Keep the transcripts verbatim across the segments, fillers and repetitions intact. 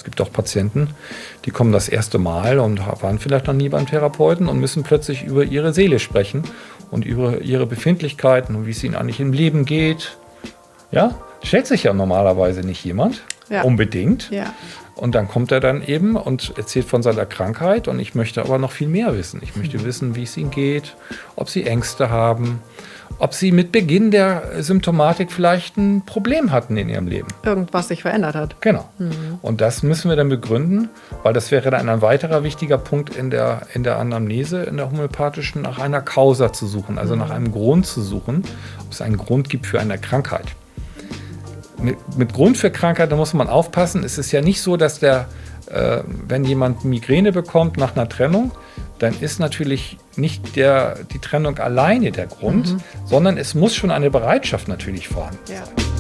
gibt auch Patienten, die kommen das erste Mal und waren vielleicht noch nie beim Therapeuten und müssen plötzlich über ihre Seele sprechen und über ihre Befindlichkeiten und wie es ihnen eigentlich im Leben geht. Ja, stellt sich ja normalerweise nicht jemand, ja. unbedingt. Ja. Und dann kommt er dann eben und erzählt von seiner Krankheit und ich möchte aber noch viel mehr wissen. Ich möchte wissen, wie es ihnen geht, ob sie Ängste haben, ob sie mit Beginn der Symptomatik vielleicht ein Problem hatten in ihrem Leben. Irgendwas sich verändert hat. Genau. Mhm. Und das müssen wir dann begründen, weil das wäre dann ein weiterer wichtiger Punkt in der, in der Anamnese, in der homöopathischen, nach einer Causa zu suchen, also mhm. nach einem Grund zu suchen, ob es einen Grund gibt für eine Krankheit. Mit, mit Grund für Krankheit, da muss man aufpassen. Es ist ja nicht so, dass der, äh, wenn jemand Migräne bekommt nach einer Trennung, dann ist natürlich nicht der, die Trennung alleine der Grund, mhm. sondern es muss schon eine Bereitschaft natürlich vorhanden sein.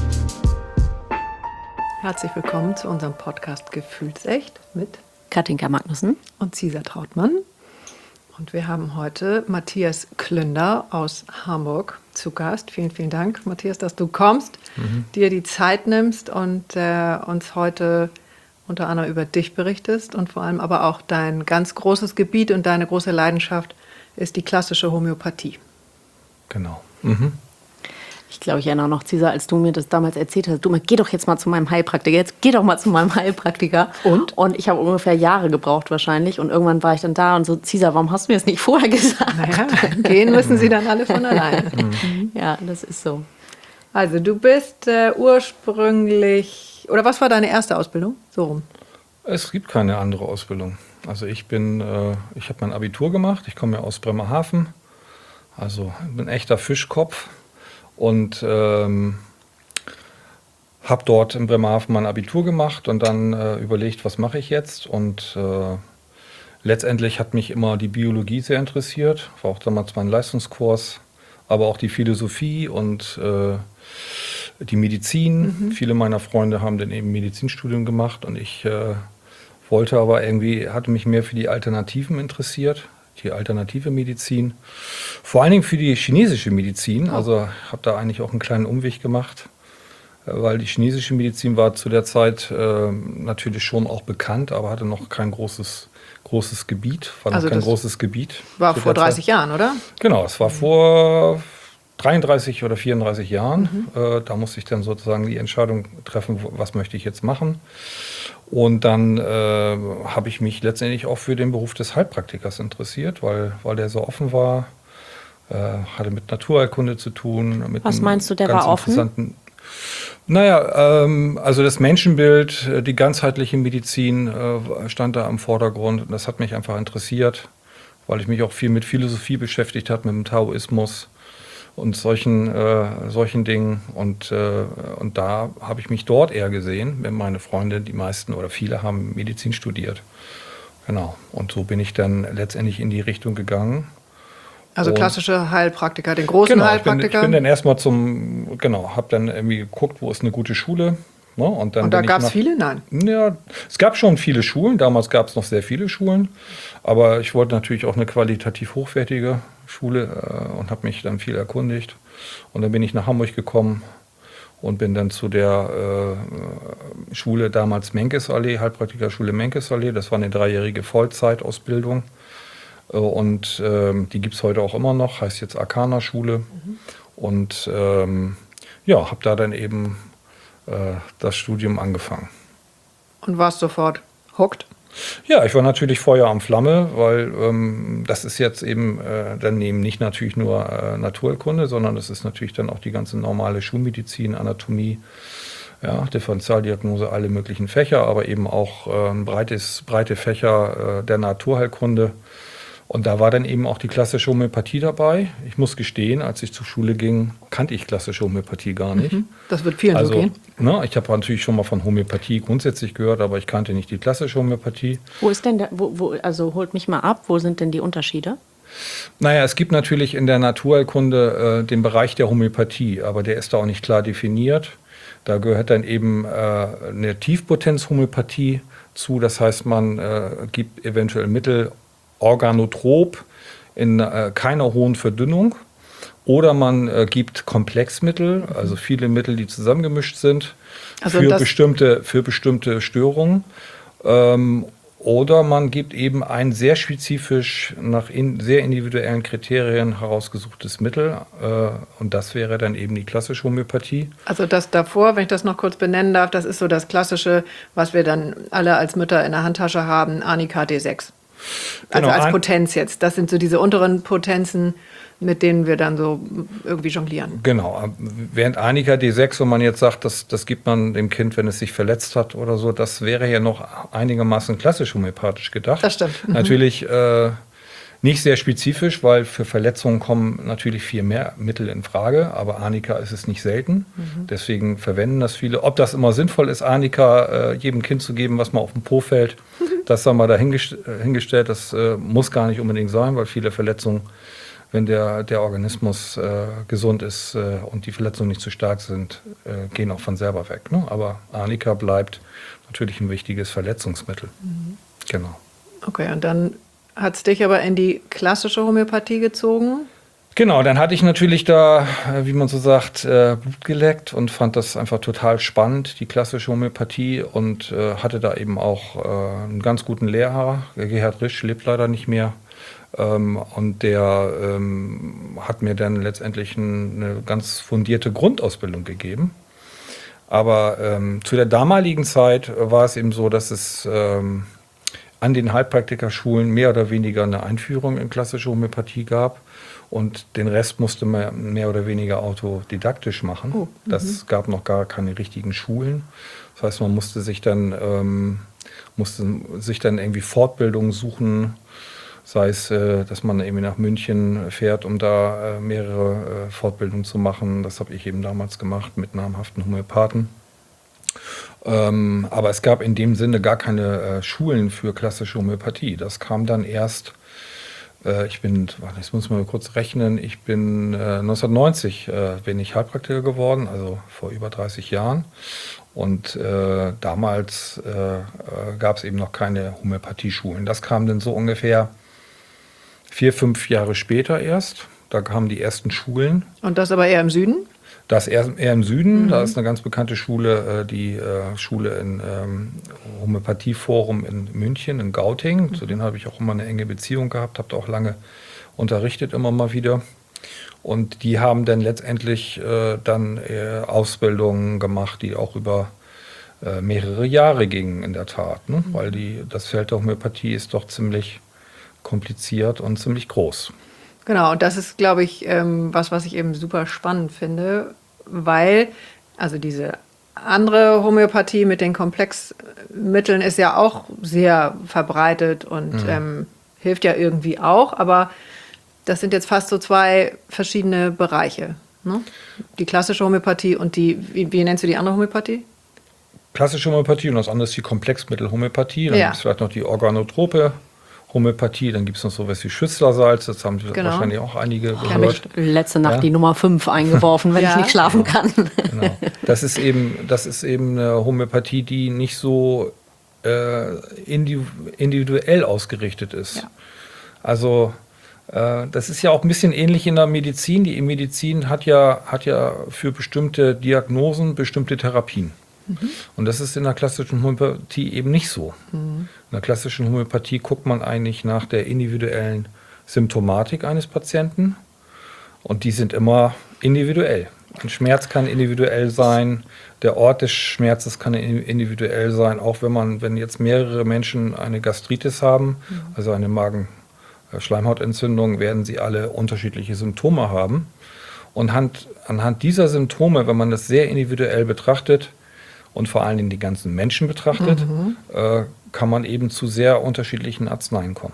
Ja. Herzlich willkommen zu unserem Podcast Gefühlsecht mit Katinka Magnussen und Cesar Trautmann. Und wir haben heute Matthias Klünder aus Hamburg zu Gast. Vielen, vielen Dank, Matthias, dass du kommst, mhm. dir die Zeit nimmst und äh, uns heute unter anderem über dich berichtest und vor allem aber auch dein ganz großes Gebiet und deine große Leidenschaft ist die klassische Homöopathie. Genau. Mhm. Ich glaube, ich erinnere noch, Cesar, als du mir das damals erzählt hast, du, geh doch jetzt mal zu meinem Heilpraktiker, jetzt geh doch mal zu meinem Heilpraktiker. Und? Und ich habe ungefähr Jahre gebraucht wahrscheinlich und irgendwann war ich dann da und so, Cesar, warum hast du mir das nicht vorher gesagt? Naja, gehen müssen sie dann alle von alleine. Mhm. Ja, das ist so. Also du bist äh, ursprünglich, oder was war deine erste Ausbildung? So rum. Es gibt keine andere Ausbildung. Also ich bin, äh, ich habe mein Abitur gemacht, ich komme ja aus Bremerhaven, also bin ein echter Fischkopf. Und ähm, habe dort in Bremerhaven mein Abitur gemacht und dann äh, überlegt, was mache ich jetzt. Und äh, letztendlich hat mich immer die Biologie sehr interessiert, war auch damals mein Leistungskurs, aber auch die Philosophie und äh, die Medizin. Mhm. Viele meiner Freunde haben dann eben Medizinstudium gemacht und ich äh, wollte aber irgendwie, hatte mich mehr für die Alternativen interessiert. Die alternative Medizin, vor allen Dingen für die chinesische Medizin. Also habe da eigentlich auch einen kleinen Umweg gemacht, weil die chinesische Medizin war zu der Zeit äh, natürlich schon auch bekannt, aber hatte noch kein großes, großes Gebiet. War noch also kein das großes Gebiet. War vor dreißig Jahren, oder? Genau, es war vor dreiunddreißig oder vierunddreißig Jahren. Mhm. Äh, da musste ich dann sozusagen die Entscheidung treffen, was möchte ich jetzt machen. Und dann äh, habe ich mich letztendlich auch für den Beruf des Heilpraktikers interessiert, weil, weil der so offen war, äh, hatte mit Naturheilkunde zu tun. Mit Was meinst du, der war offen? Naja, ähm, also das Menschenbild, die ganzheitliche Medizin äh, stand da im Vordergrund. Und das hat mich einfach interessiert, weil ich mich auch viel mit Philosophie beschäftigt habe, mit dem Taoismus und solchen, äh, solchen Dingen. Und, äh, und da habe ich mich dort eher gesehen, wenn meine Freunde, die meisten oder viele haben Medizin studiert. Genau. Und so bin ich dann letztendlich in die Richtung gegangen. Also und klassische Heilpraktiker, den großen genau, Heilpraktiker? Ich bin, ich bin dann erstmal zum, genau, habe dann irgendwie geguckt, wo ist eine gute Schule. Ne? Und, dann und da gab es viele? Nein. Ja, es gab schon viele Schulen. Damals gab es noch sehr viele Schulen. Aber ich wollte natürlich auch eine qualitativ hochwertige Schule äh, und habe mich dann viel erkundigt. Und dann bin ich nach Hamburg gekommen und bin dann zu der äh, Schule, damals Menkesallee, Heilpraktikerschule Menkesallee. Das war eine dreijährige Vollzeitausbildung. Äh, und äh, die gibt es heute auch immer noch, heißt jetzt Arcana-Schule. Mhm. Und ähm, ja, habe da dann eben äh, das Studium angefangen. Und warst sofort hooked? Ja, ich war natürlich Feuer am Flamme, weil ähm, das ist jetzt eben äh, dann eben nicht natürlich nur äh, Naturheilkunde, sondern das ist natürlich dann auch die ganze normale Schulmedizin, Anatomie, ja, Differentialdiagnose, alle möglichen Fächer, aber eben auch äh, ein breites, breite Fächer äh, der Naturheilkunde. Und da war dann eben auch die klassische Homöopathie dabei. Ich muss gestehen, als ich zur Schule ging, kannte ich klassische Homöopathie gar nicht. Mhm, das wird vielen also, so gehen. Ne, ich habe natürlich schon mal von Homöopathie grundsätzlich gehört, aber ich kannte nicht die klassische Homöopathie. Wo ist denn der, wo, wo, also holt mich mal ab, wo sind denn die Unterschiede? Naja, es gibt natürlich in der Naturheilkunde äh, den Bereich der Homöopathie, aber der ist da auch nicht klar definiert. Da gehört dann eben äh, eine Tiefpotenz-Homöopathie zu. Das heißt, man äh, gibt eventuell Mittel organotrop in äh, keiner hohen Verdünnung. Oder man äh, gibt Komplexmittel, also viele Mittel, die zusammengemischt sind, also für, bestimmte, für bestimmte Störungen. Ähm, oder man gibt eben ein sehr spezifisch nach in, sehr individuellen Kriterien herausgesuchtes Mittel. Äh, und das wäre dann eben die klassische Homöopathie. Also das davor, wenn ich das noch kurz benennen darf, das ist so das Klassische, was wir dann alle als Mütter in der Handtasche haben, Arnika D sechs. Also Genau, als ein- Potenz jetzt. Das sind so diese unteren Potenzen, mit denen wir dann so irgendwie jonglieren. Genau, während Arnika D sechs, wenn man jetzt sagt, das, das gibt man dem Kind, wenn es sich verletzt hat oder so, das wäre ja noch einigermaßen klassisch homöopathisch gedacht. Das stimmt. Mhm. Natürlich äh, nicht sehr spezifisch, weil für Verletzungen kommen natürlich viel mehr Mittel in Frage, aber Arnika ist es nicht selten. Mhm. Deswegen verwenden das viele. Ob das immer sinnvoll ist, Arnika äh, jedem Kind zu geben, was mal auf den Po fällt, das haben wir da hingest- hingestellt. Das äh, muss gar nicht unbedingt sein, weil viele Verletzungen, wenn der, der Organismus äh, gesund ist äh, und die Verletzungen nicht zu stark sind, äh, gehen auch von selber weg. Ne? Aber Arnika bleibt natürlich ein wichtiges Verletzungsmittel. Mhm. Genau. Okay, und dann hat es dich aber in die klassische Homöopathie gezogen? Genau, dann hatte ich natürlich da, äh, wie man so sagt, äh, Blut geleckt und fand das einfach total spannend, die klassische Homöopathie, und äh, hatte da eben auch äh, einen ganz guten Lehrer, Gerhard Risch, lebt leider nicht mehr. Ähm, und der ähm, hat mir dann letztendlich ein, eine ganz fundierte Grundausbildung gegeben. Aber ähm, zu der damaligen Zeit war es eben so, dass es ähm, an den Heilpraktikerschulen mehr oder weniger eine Einführung in klassische Homöopathie gab. Und den Rest musste man mehr oder weniger autodidaktisch machen. Oh, das gab noch gar keine richtigen Schulen. Das heißt, man musste sich dann, ähm, musste sich dann irgendwie Fortbildungen suchen. Sei es, äh, dass man irgendwie nach München fährt, um da äh, mehrere äh, Fortbildungen zu machen. Das habe ich eben damals gemacht mit namhaften Homöopathen. Ähm, aber es gab in dem Sinne gar keine äh, Schulen für klassische Homöopathie. Das kam dann erst, äh, ich bin, warte, jetzt muss ich mal kurz rechnen, ich bin äh, neunzehnhundertneunzig äh, bin ich Heilpraktiker geworden, also vor über dreißig Jahren. Und äh, damals äh, äh, gab es eben noch keine Homöopathieschulen. Das kam dann so ungefähr vier, fünf Jahre später erst. Da kamen die ersten Schulen. Und das aber eher im Süden? Das eher, eher im Süden. Mhm. Da ist eine ganz bekannte Schule, äh, die äh, Schule in ähm, Homöopathieforum in München, in Gauting. Mhm. Zu denen habe ich auch immer eine enge Beziehung gehabt, habe da auch lange unterrichtet, immer mal wieder. Und die haben dann letztendlich äh, dann äh, Ausbildungen gemacht, die auch über äh, mehrere Jahre gingen in der Tat. Ne? Mhm. Weil die, das Feld der Homöopathie ist doch ziemlich kompliziert und ziemlich groß. Genau, und das ist, glaube ich, ähm, was, was ich eben super spannend finde, weil, also diese andere Homöopathie mit den Komplexmitteln ist ja auch sehr verbreitet und mhm. ähm, hilft ja irgendwie auch, aber das sind jetzt fast so zwei verschiedene Bereiche, ne? Die klassische Homöopathie und die, wie, wie nennst du die andere Homöopathie? Klassische Homöopathie und das andere ist die Komplexmittelhomöopathie. Dann Ja. gibt es vielleicht noch die organotrope Homöopathie, dann gibt es noch sowas wie Schüsslersalz, das haben Genau. wahrscheinlich auch einige Ich habe mich gehört. letzte Nacht Ja. die Nummer fünf eingeworfen, wenn Ja. ich nicht schlafen kann. Genau. Das ist eben, das ist eben eine Homöopathie, die nicht so äh, individuell ausgerichtet ist. Ja. Also äh, das ist ja auch ein bisschen ähnlich in der Medizin. Die Medizin hat ja, hat ja für bestimmte Diagnosen bestimmte Therapien. Mhm. Und das ist in der klassischen Homöopathie eben nicht so. Mhm. In der klassischen Homöopathie guckt man eigentlich nach der individuellen Symptomatik eines Patienten und die sind immer individuell. Ein Schmerz kann individuell sein, der Ort des Schmerzes kann individuell sein, auch wenn man, wenn jetzt mehrere Menschen eine Gastritis haben, mhm. also eine Magen-Schleimhautentzündung, werden sie alle unterschiedliche Symptome haben. Und anhand, anhand dieser Symptome, wenn man das sehr individuell betrachtet, und vor allen Dingen die ganzen Menschen betrachtet, mhm. äh, kann man eben zu sehr unterschiedlichen Arzneien kommen.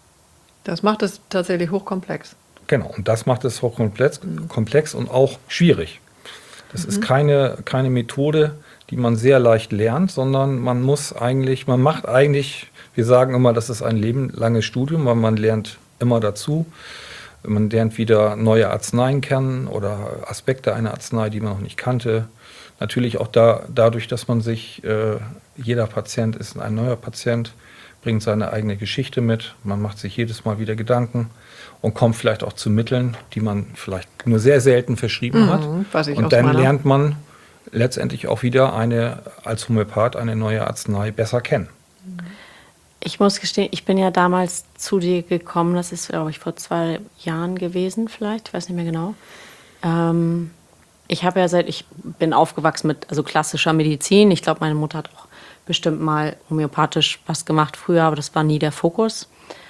Das macht es tatsächlich hochkomplex. Genau, und das macht es hochkomplex mhm. komplex und auch schwierig. Das mhm. ist keine, keine Methode, die man sehr leicht lernt, sondern man muss eigentlich, man macht eigentlich, wir sagen immer, das ist ein lebenlanges Studium, weil man lernt immer dazu. Man lernt wieder neue Arzneien kennen oder Aspekte einer Arznei, die man noch nicht kannte. Natürlich auch da, dadurch, dass man sich, äh, jeder Patient ist ein neuer Patient, bringt seine eigene Geschichte mit. Man macht sich jedes Mal wieder Gedanken und kommt vielleicht auch zu Mitteln, die man vielleicht nur sehr selten verschrieben mhm, hat. Was ich und dann lernt man letztendlich auch wieder eine, als Homöopath eine neue Arznei besser kennen. Ich muss gestehen, ich bin ja damals zu dir gekommen, das ist, glaube ich, vor zwei Jahren gewesen vielleicht, ich weiß nicht mehr genau. Ähm, ich habe ja seit, ich bin aufgewachsen mit also klassischer Medizin. Ich glaube, meine Mutter hat auch bestimmt mal homöopathisch was gemacht früher, aber das war nie der Fokus.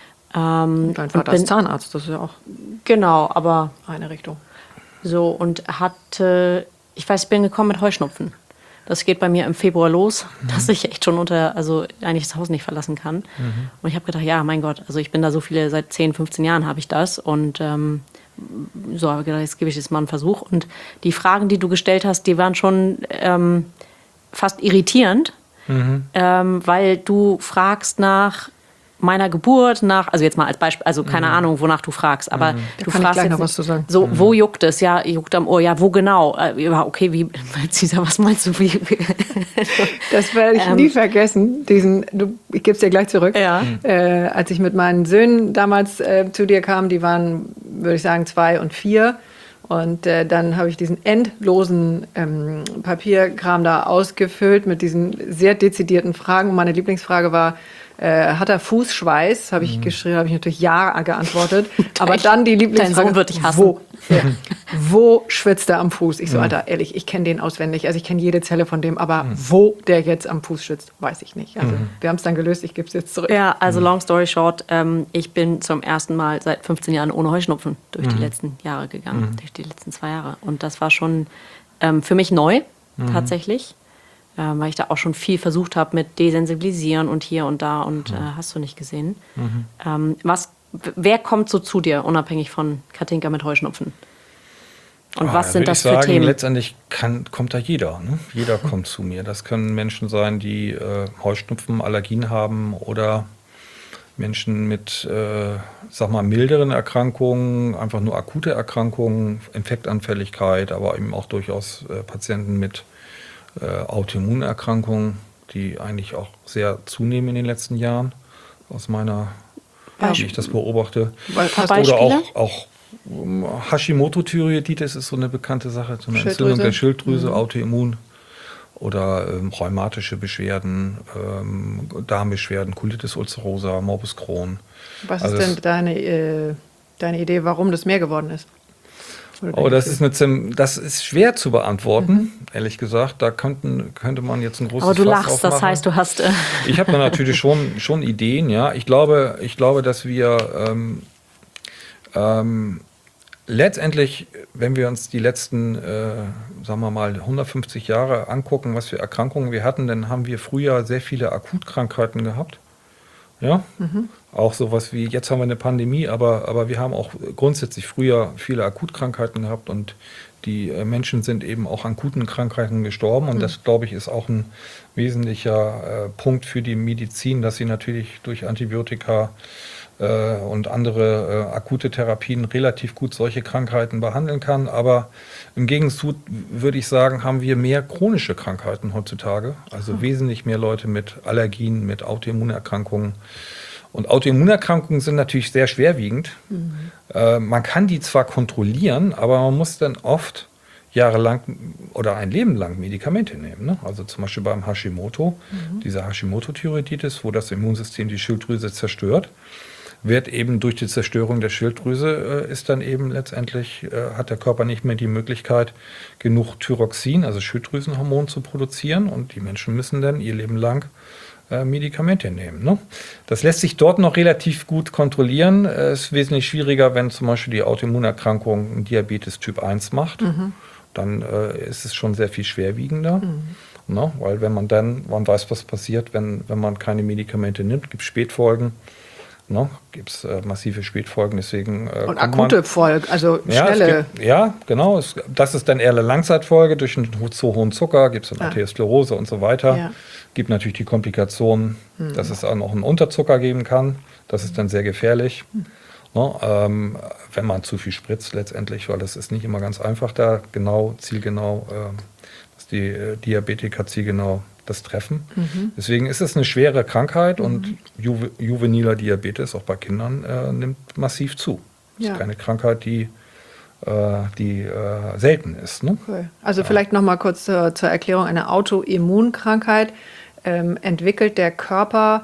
Ähm, Dein Vater ist Zahnarzt, das ist ja auch genau, aber eine Richtung. so und hatte, ich weiß, ich bin gekommen mit Heuschnupfen. Das geht bei mir im Februar los, mhm. dass ich echt schon unter, also eigentlich das Haus nicht verlassen kann. Mhm. Und ich habe gedacht, ja, mein Gott, also ich bin da so viele, seit zehn, fünfzehn Jahren habe ich das. Und ähm, so habe ich gedacht, jetzt gebe ich jetzt mal einen Versuch. Und die Fragen, die du gestellt hast, die waren schon ähm, fast irritierend, mhm. ähm, weil du fragst nach meiner Geburt, nach, also jetzt mal als Beispiel, also keine mhm. Ahnung, wonach du fragst, aber mhm. du kann fragst ich gleich jetzt noch was zu sagen. so, mhm. wo juckt es? Ja, juckt am Ohr. Ja, wo genau? Äh, ja, okay, wie, Cesar, was meinst du? Wie, wie? Das werde ich ähm, nie vergessen, diesen, du, ich gebe es dir gleich zurück. Ja. Äh, als ich mit meinen Söhnen damals äh, zu dir kam, die waren, würde ich sagen, zwei und vier. Und äh, dann habe ich diesen endlosen ähm, Papierkram da ausgefüllt mit diesen sehr dezidierten Fragen. Und meine Lieblingsfrage war, Äh, hat er Fußschweiß? Habe ich mhm. geschrieben, habe ich natürlich ja geantwortet. Aber dann die Lieblingsfrage, dein Sohn wird dich hassen. Wo, ja, wo schwitzt er am Fuß? Ich so, mhm. Alter, ehrlich, ich kenne den auswendig. Also ich kenne jede Zelle von dem, aber mhm. wo der jetzt am Fuß schwitzt, weiß ich nicht. Also mhm. wir haben es dann gelöst, ich gebe es jetzt zurück. Ja, also long story short, ähm, ich bin zum ersten Mal seit fünfzehn Jahren ohne Heuschnupfen durch mhm. die letzten Jahre gegangen, mhm. durch die letzten zwei Jahre. Und das war schon ähm, für mich neu, mhm. tatsächlich. Ähm, weil ich da auch schon viel versucht habe mit Desensibilisieren und hier und da und mhm. äh, hast du nicht gesehen. Mhm. Ähm, was, wer kommt so zu dir, unabhängig von Katinka mit Heuschnupfen? Und ah, was sind das für sagen, Themen? Letztendlich kann, kommt da jeder. Ne? Jeder kommt zu mir. Das können Menschen sein, die äh, Heuschnupfen, Allergien haben oder Menschen mit, äh, sag mal, milderen Erkrankungen, einfach nur akute Erkrankungen, Infektanfälligkeit, aber eben auch durchaus äh, Patienten mit Äh, Autoimmunerkrankungen, die eigentlich auch sehr zunehmen in den letzten Jahren, aus meiner, ja. wie ich das beobachte. Oder auch, auch um, Hashimoto-Thyreoiditis ist so eine bekannte Sache, so eine Entzündung der Schilddrüse, mhm. Autoimmun oder ähm, rheumatische Beschwerden, ähm, Darmbeschwerden, Colitis ulcerosa, Morbus Crohn. Was also ist denn deine, äh, deine Idee, warum das mehr geworden ist? Oh, das ist, eine, das ist schwer zu beantworten, mhm. ehrlich gesagt. Da könnten, könnte man jetzt ein großes Aber du Fass lachst, aufmachen. Das heißt, du hast... Äh ich habe da natürlich schon, schon Ideen, ja. Ich glaube, ich glaube, dass wir ähm, ähm, letztendlich, wenn wir uns die letzten, äh, sagen wir mal, hundertfünfzig Jahre angucken, was für Erkrankungen wir hatten, dann haben wir früher sehr viele Akutkrankheiten gehabt. Ja, mhm. auch sowas wie, jetzt haben wir eine Pandemie, aber, aber wir haben auch grundsätzlich früher viele Akutkrankheiten gehabt und die äh, Menschen sind eben auch an akuten Krankheiten gestorben und mhm. das, glaube ich, ist auch ein wesentlicher äh, Punkt für die Medizin, dass sie natürlich durch Antibiotika äh, und andere äh, akute Therapien relativ gut solche Krankheiten behandeln kann, aber im Gegenzug würde ich sagen, haben wir mehr chronische Krankheiten heutzutage, also mhm. wesentlich mehr Leute mit Allergien, mit Autoimmunerkrankungen. Und Autoimmunerkrankungen sind natürlich sehr schwerwiegend. Mhm. Äh, man kann die zwar kontrollieren, aber man muss dann oft jahrelang oder ein Leben lang Medikamente nehmen. Ne? Also zum Beispiel beim Hashimoto, mhm. dieser Hashimoto-Thyreoiditis, wo das Immunsystem die Schilddrüse zerstört, wird eben durch die Zerstörung der Schilddrüse äh, ist dann eben letztendlich, äh, hat der Körper nicht mehr die Möglichkeit, genug Thyroxin, also Schilddrüsenhormon, zu produzieren und die Menschen müssen dann ihr Leben lang äh, Medikamente nehmen. Ne? Das lässt sich dort noch relativ gut kontrollieren. Es ist wesentlich schwieriger, wenn zum Beispiel die Autoimmunerkrankung Diabetes Typ eins macht. Mhm. Dann äh, ist es schon sehr viel schwerwiegender. Mhm. Ne? Weil wenn man dann, man weiß, was passiert, wenn, wenn man keine Medikamente nimmt, gibt es Spätfolgen. No, gibt es äh, massive Spätfolgen, deswegen äh, und akute Folgen, also schnelle. Ja, gibt, ja genau. Es, das ist dann eher eine Langzeitfolge durch einen zu hohen Zucker, gibt es dann ah. Arteriosklerose und so weiter. Ja. Gibt natürlich die Komplikationen, hm. dass es auch noch einen Unterzucker geben kann. Das ist dann sehr gefährlich, hm. no, ähm, wenn man zu viel spritzt letztendlich, weil das ist nicht immer ganz einfach, da genau, zielgenau, äh, dass die äh, Diabetiker zielgenau das treffen. Mhm. Deswegen ist es eine schwere Krankheit mhm. und Ju- juveniler Diabetes auch bei Kindern äh, nimmt massiv zu. Das ja. ist keine Krankheit, die, äh, die äh, selten ist. Ne? Okay. Also ja. vielleicht noch mal kurz zur, zur Erklärung. Eine Autoimmunkrankheit ähm, entwickelt der Körper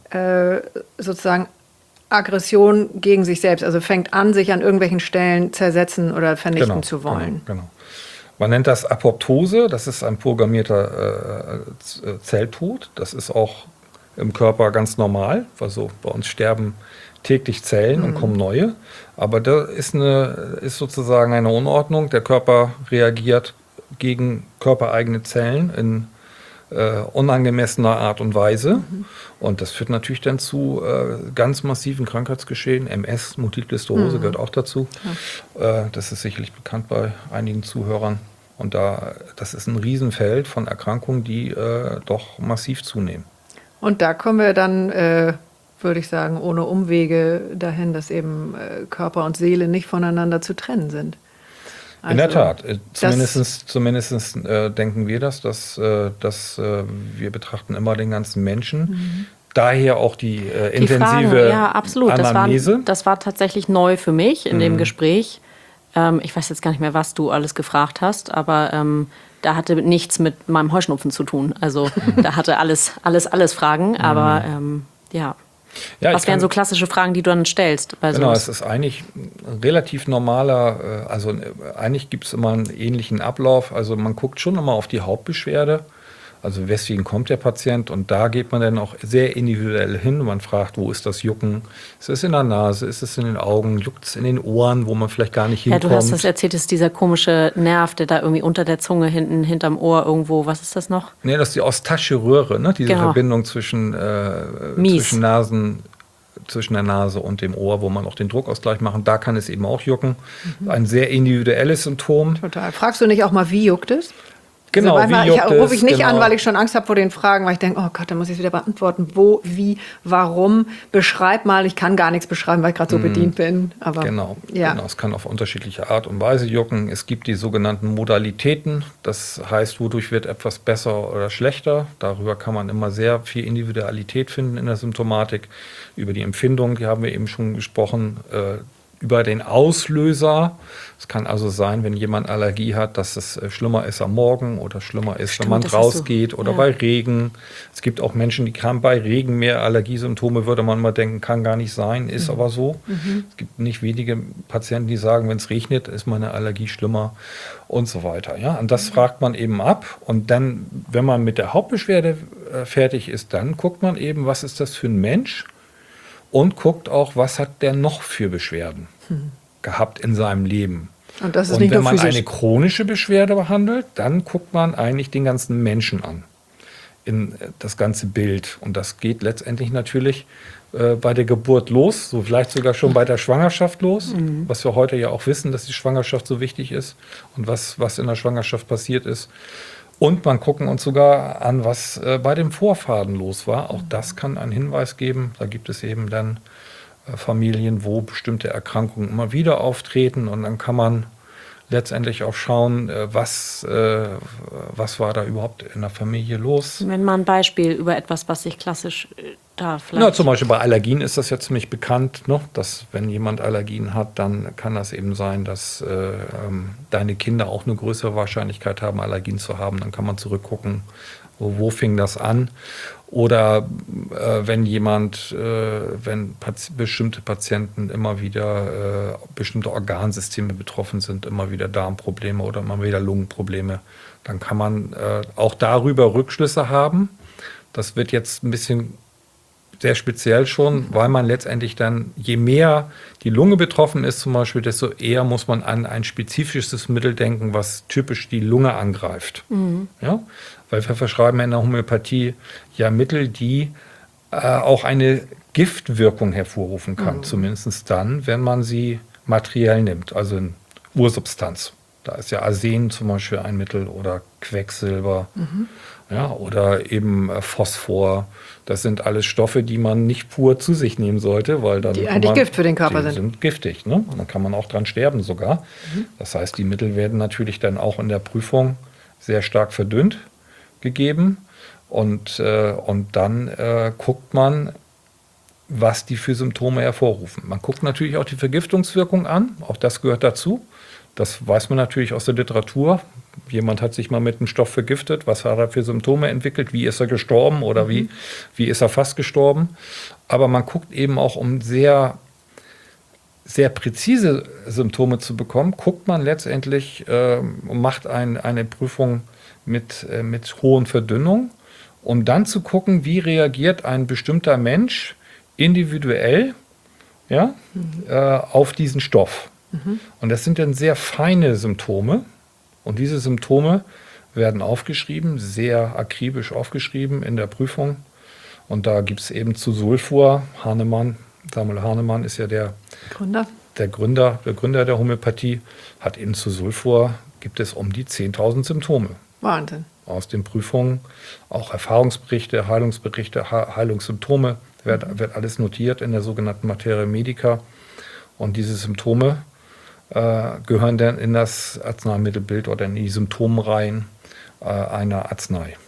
äh, sozusagen Aggression gegen sich selbst, also fängt an, sich an irgendwelchen Stellen zersetzen oder vernichten Genau, zu wollen. Genau, genau. Man nennt das Apoptose, das ist ein programmierter äh, Zelltod. Das ist auch im Körper ganz normal. Also bei uns sterben täglich Zellen mhm. und kommen neue. Aber da ist, eine, ist sozusagen eine Unordnung. Der Körper reagiert gegen körpereigene Zellen in äh, unangemessener Art und Weise. Mhm. Und das führt natürlich dann zu äh, ganz massiven Krankheitsgeschehen. M S, Multiple Sklerose, mhm. gehört auch dazu. Ja. Äh, das ist sicherlich bekannt bei einigen Zuhörern. Und da, das ist ein Riesenfeld von Erkrankungen, die äh, doch massiv zunehmen. Und da kommen wir dann, äh, würde ich sagen, ohne Umwege dahin, dass eben äh, Körper und Seele nicht voneinander zu trennen sind. Also, in der Tat. Zumindest, zumindest äh, denken wir das, dass, äh, dass äh, wir betrachten immer den ganzen Menschen. Mhm. Daher auch die, äh, die intensive Fragen, ja, absolut. Anamnese. Das war, das war tatsächlich neu für mich in mhm. dem Gespräch. Ähm, ich weiß jetzt gar nicht mehr, was du alles gefragt hast, aber ähm, da hatte nichts mit meinem Heuschnupfen zu tun. Also mhm. da hatte alles, alles, alles Fragen. Aber ähm, ja. Ja, was wären so klassische Fragen, die du dann stellst? Bei genau, sowas? Es ist eigentlich ein relativ normaler, also eigentlich gibt es immer einen ähnlichen Ablauf. Also man guckt schon immer auf die Hauptbeschwerde. Also weswegen kommt der Patient? Und da geht man dann auch sehr individuell hin. Man fragt, wo ist das Jucken? Ist es in der Nase? Ist es in den Augen? Juckt es in den Ohren, wo man vielleicht gar nicht hinkommt? Ja, du hast das erzählt, ist dieser komische Nerv, der da irgendwie unter der Zunge, hinten, hinterm Ohr irgendwo, was ist das noch? Nee, das ist die Ostasche Röhre, ne? Diese genau. Verbindung zwischen, äh, zwischen Nasen, zwischen der Nase und dem Ohr, wo man auch den Druckausgleich machen. Da kann es eben auch jucken. Mhm. Ein sehr individuelles Symptom. Total. Fragst du nicht auch mal, wie juckt es? Genau, also wie juckt ich rufe ich nicht genau. an, weil ich schon Angst habe vor den Fragen, weil ich denke, oh Gott, dann muss ich es wieder beantworten. Wo, wie, warum? Beschreib mal. Ich kann gar nichts beschreiben, weil ich gerade so mm. bedient bin. Aber, genau, ja. genau, es kann auf unterschiedliche Art und Weise jucken. Es gibt die sogenannten Modalitäten. Das heißt, wodurch wird etwas besser oder schlechter. Darüber kann man immer sehr viel Individualität finden in der Symptomatik. Über die Empfindung, die haben wir eben schon gesprochen, äh, über den Auslöser. Es kann also sein, wenn jemand Allergie hat, dass es schlimmer ist am Morgen oder schlimmer ist, Stimmt, wenn man rausgeht so. oder ja. bei Regen. Es gibt auch Menschen, die haben bei Regen mehr Allergiesymptome, würde man mal denken, kann gar nicht sein, ist mhm. aber so. Mhm. Es gibt nicht wenige Patienten, die sagen, wenn es regnet, ist meine Allergie schlimmer und so weiter. Ja? Und das mhm. fragt man eben ab. Und dann, wenn man mit der Hauptbeschwerde äh, fertig ist, dann guckt man eben, was ist das für ein Mensch? Und guckt auch, was hat der noch für Beschwerden hm. gehabt in seinem Leben. Und, das ist und nicht wenn nur man physisch. eine chronische Beschwerde behandelt, dann guckt man eigentlich den ganzen Menschen an, in das ganze Bild. Und das geht letztendlich natürlich äh, bei der Geburt los, so vielleicht sogar schon bei der Schwangerschaft los, mhm. was wir heute ja auch wissen, dass die Schwangerschaft so wichtig ist und was, was in der Schwangerschaft passiert ist. Und man gucken uns sogar an, was äh, bei dem Vorfahren los war. Auch das kann einen Hinweis geben. Da gibt es eben dann äh, Familien, wo bestimmte Erkrankungen immer wieder auftreten. Und dann kann man letztendlich auch schauen, äh, was, äh, was war da überhaupt in der Familie los. Wenn mal ein Beispiel über etwas, was sich klassisch äh, da vielleicht... Ja, zum Beispiel bei Allergien ist das ja ziemlich bekannt, ne? Dass wenn jemand Allergien hat, dann kann das eben sein, dass äh, ähm, deine Kinder auch eine größere Wahrscheinlichkeit haben, Allergien zu haben. Dann kann man zurückgucken, wo, wo fing das an. Oder äh, wenn jemand, äh, wenn Pati- bestimmte Patienten immer wieder, äh, bestimmte Organsysteme betroffen sind, immer wieder Darmprobleme oder immer wieder Lungenprobleme, dann kann man äh, auch darüber Rückschlüsse haben. Das wird jetzt ein bisschen sehr speziell schon, weil man letztendlich dann, je mehr die Lunge betroffen ist zum Beispiel, desto eher muss man an ein spezifisches Mittel denken, was typisch die Lunge angreift. Mhm. Ja? Weil wir verschreiben in der Homöopathie ja Mittel, die äh, auch eine Giftwirkung hervorrufen kann, mhm. zumindest dann, wenn man sie materiell nimmt, also in Ursubstanz. Da ist ja Arsen zum Beispiel ein Mittel oder Quecksilber. Mhm. Ja, oder eben äh, Phosphor. Das sind alles Stoffe, die man nicht pur zu sich nehmen sollte, weil dann die eigentlich man, Gift für den Körper die sind. sind giftig, ne? Und dann kann man auch dran sterben sogar. Mhm. Das heißt, die Mittel werden natürlich dann auch in der Prüfung sehr stark verdünnt gegeben. Und, äh, und dann äh, guckt man, was die für Symptome hervorrufen. Man guckt natürlich auch die Vergiftungswirkung an. Auch das gehört dazu. Das weiß man natürlich aus der Literatur. Jemand hat sich mal mit einem Stoff vergiftet. Was hat er für Symptome entwickelt? Wie ist er gestorben oder mhm. wie, wie ist er fast gestorben? Aber man guckt eben auch, um sehr, sehr präzise Symptome zu bekommen, guckt man letztendlich äh, und macht ein, eine Prüfung mit, äh, mit hohen Verdünnung, um dann zu gucken, wie reagiert ein bestimmter Mensch individuell ja, mhm. äh, auf diesen Stoff. Mhm. Und das sind dann sehr feine Symptome. Und diese Symptome werden aufgeschrieben, sehr akribisch aufgeschrieben in der Prüfung. Und da gibt es eben zu Sulfur, Hahnemann, Samuel Hahnemann ist ja der Gründer. Der Gründer, der Gründer der Homöopathie, hat eben zu Sulfur, gibt es um die zehntausend Symptome. Wahnsinn. Aus den Prüfungen, auch Erfahrungsberichte, Heilungsberichte, Heilungssymptome, wird, mhm. wird alles notiert in der sogenannten Materia Medica. Und diese Symptome äh, gehören dann in das Arzneimittelbild oder in die Symptomreihen äh, einer Arznei.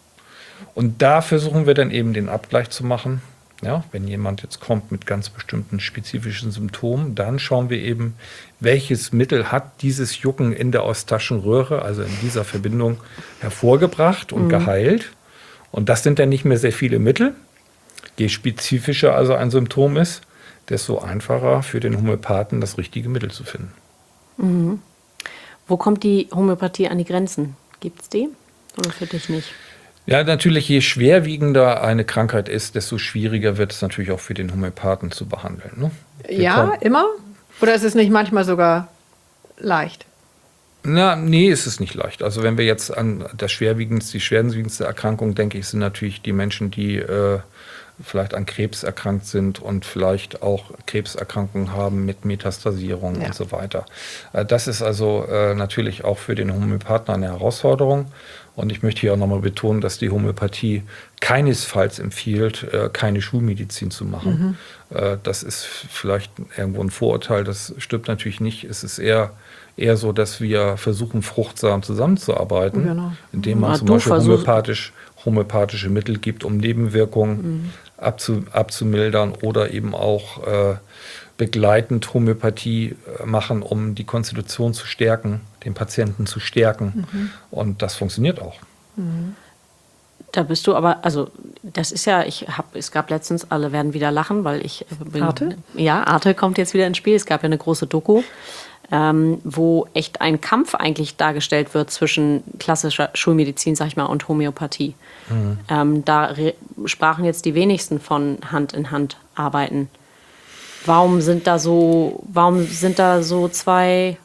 Und da versuchen wir dann eben den Abgleich zu machen. Ja, wenn jemand jetzt kommt mit ganz bestimmten spezifischen Symptomen, dann schauen wir eben, welches Mittel hat dieses Jucken in der Eustachienröhre, also in dieser Verbindung, hervorgebracht und mhm. geheilt. Und das sind dann nicht mehr sehr viele Mittel. Je spezifischer also ein Symptom ist, desto einfacher für den Homöopathen das richtige Mittel zu finden. Mhm. Wo kommt die Homöopathie an die Grenzen? Gibt es die oder für dich nicht? Ja, natürlich, je schwerwiegender eine Krankheit ist, desto schwieriger wird es natürlich auch für den Homöopathen zu behandeln. Ne? Ja, immer? Oder ist es nicht manchmal sogar leicht? Na, nee, ist es nicht leicht. Also wenn wir jetzt an das schwerwiegendste, die schwerwiegendste Erkrankung, denke ich, sind natürlich die Menschen, die äh, vielleicht an Krebs erkrankt sind und vielleicht auch Krebserkrankungen haben mit Metastasierung ja. und so weiter. Äh, das ist also äh, natürlich auch für den Homöopathen eine Herausforderung. Und ich möchte hier auch nochmal betonen, dass die Homöopathie keinesfalls empfiehlt, äh, keine Schulmedizin zu machen. Mhm. Äh, das ist vielleicht irgendwo ein Vorurteil, das stimmt natürlich nicht. Es ist eher, eher so, dass wir versuchen, fruchtsam zusammenzuarbeiten, genau. indem man ja, zum Beispiel homöopathisch, homöopathische Mittel gibt, um Nebenwirkungen mhm. abzu, abzumildern oder eben auch äh, begleitend Homöopathie machen, um die Konstitution zu stärken, den Patienten zu stärken. Mhm. Und das funktioniert auch. Mhm. Da bist du aber, also das ist ja, ich habe, es gab letztens, alle werden wieder lachen, weil ich bin, Arte? Ja, Arte kommt jetzt wieder ins Spiel. Es gab ja eine große Doku, ähm, wo echt ein Kampf eigentlich dargestellt wird zwischen klassischer Schulmedizin, sag ich mal, und Homöopathie. Mhm. Ähm, da sprachen jetzt die wenigsten von Hand in Hand arbeiten. Warum sind da so, warum sind da so zwei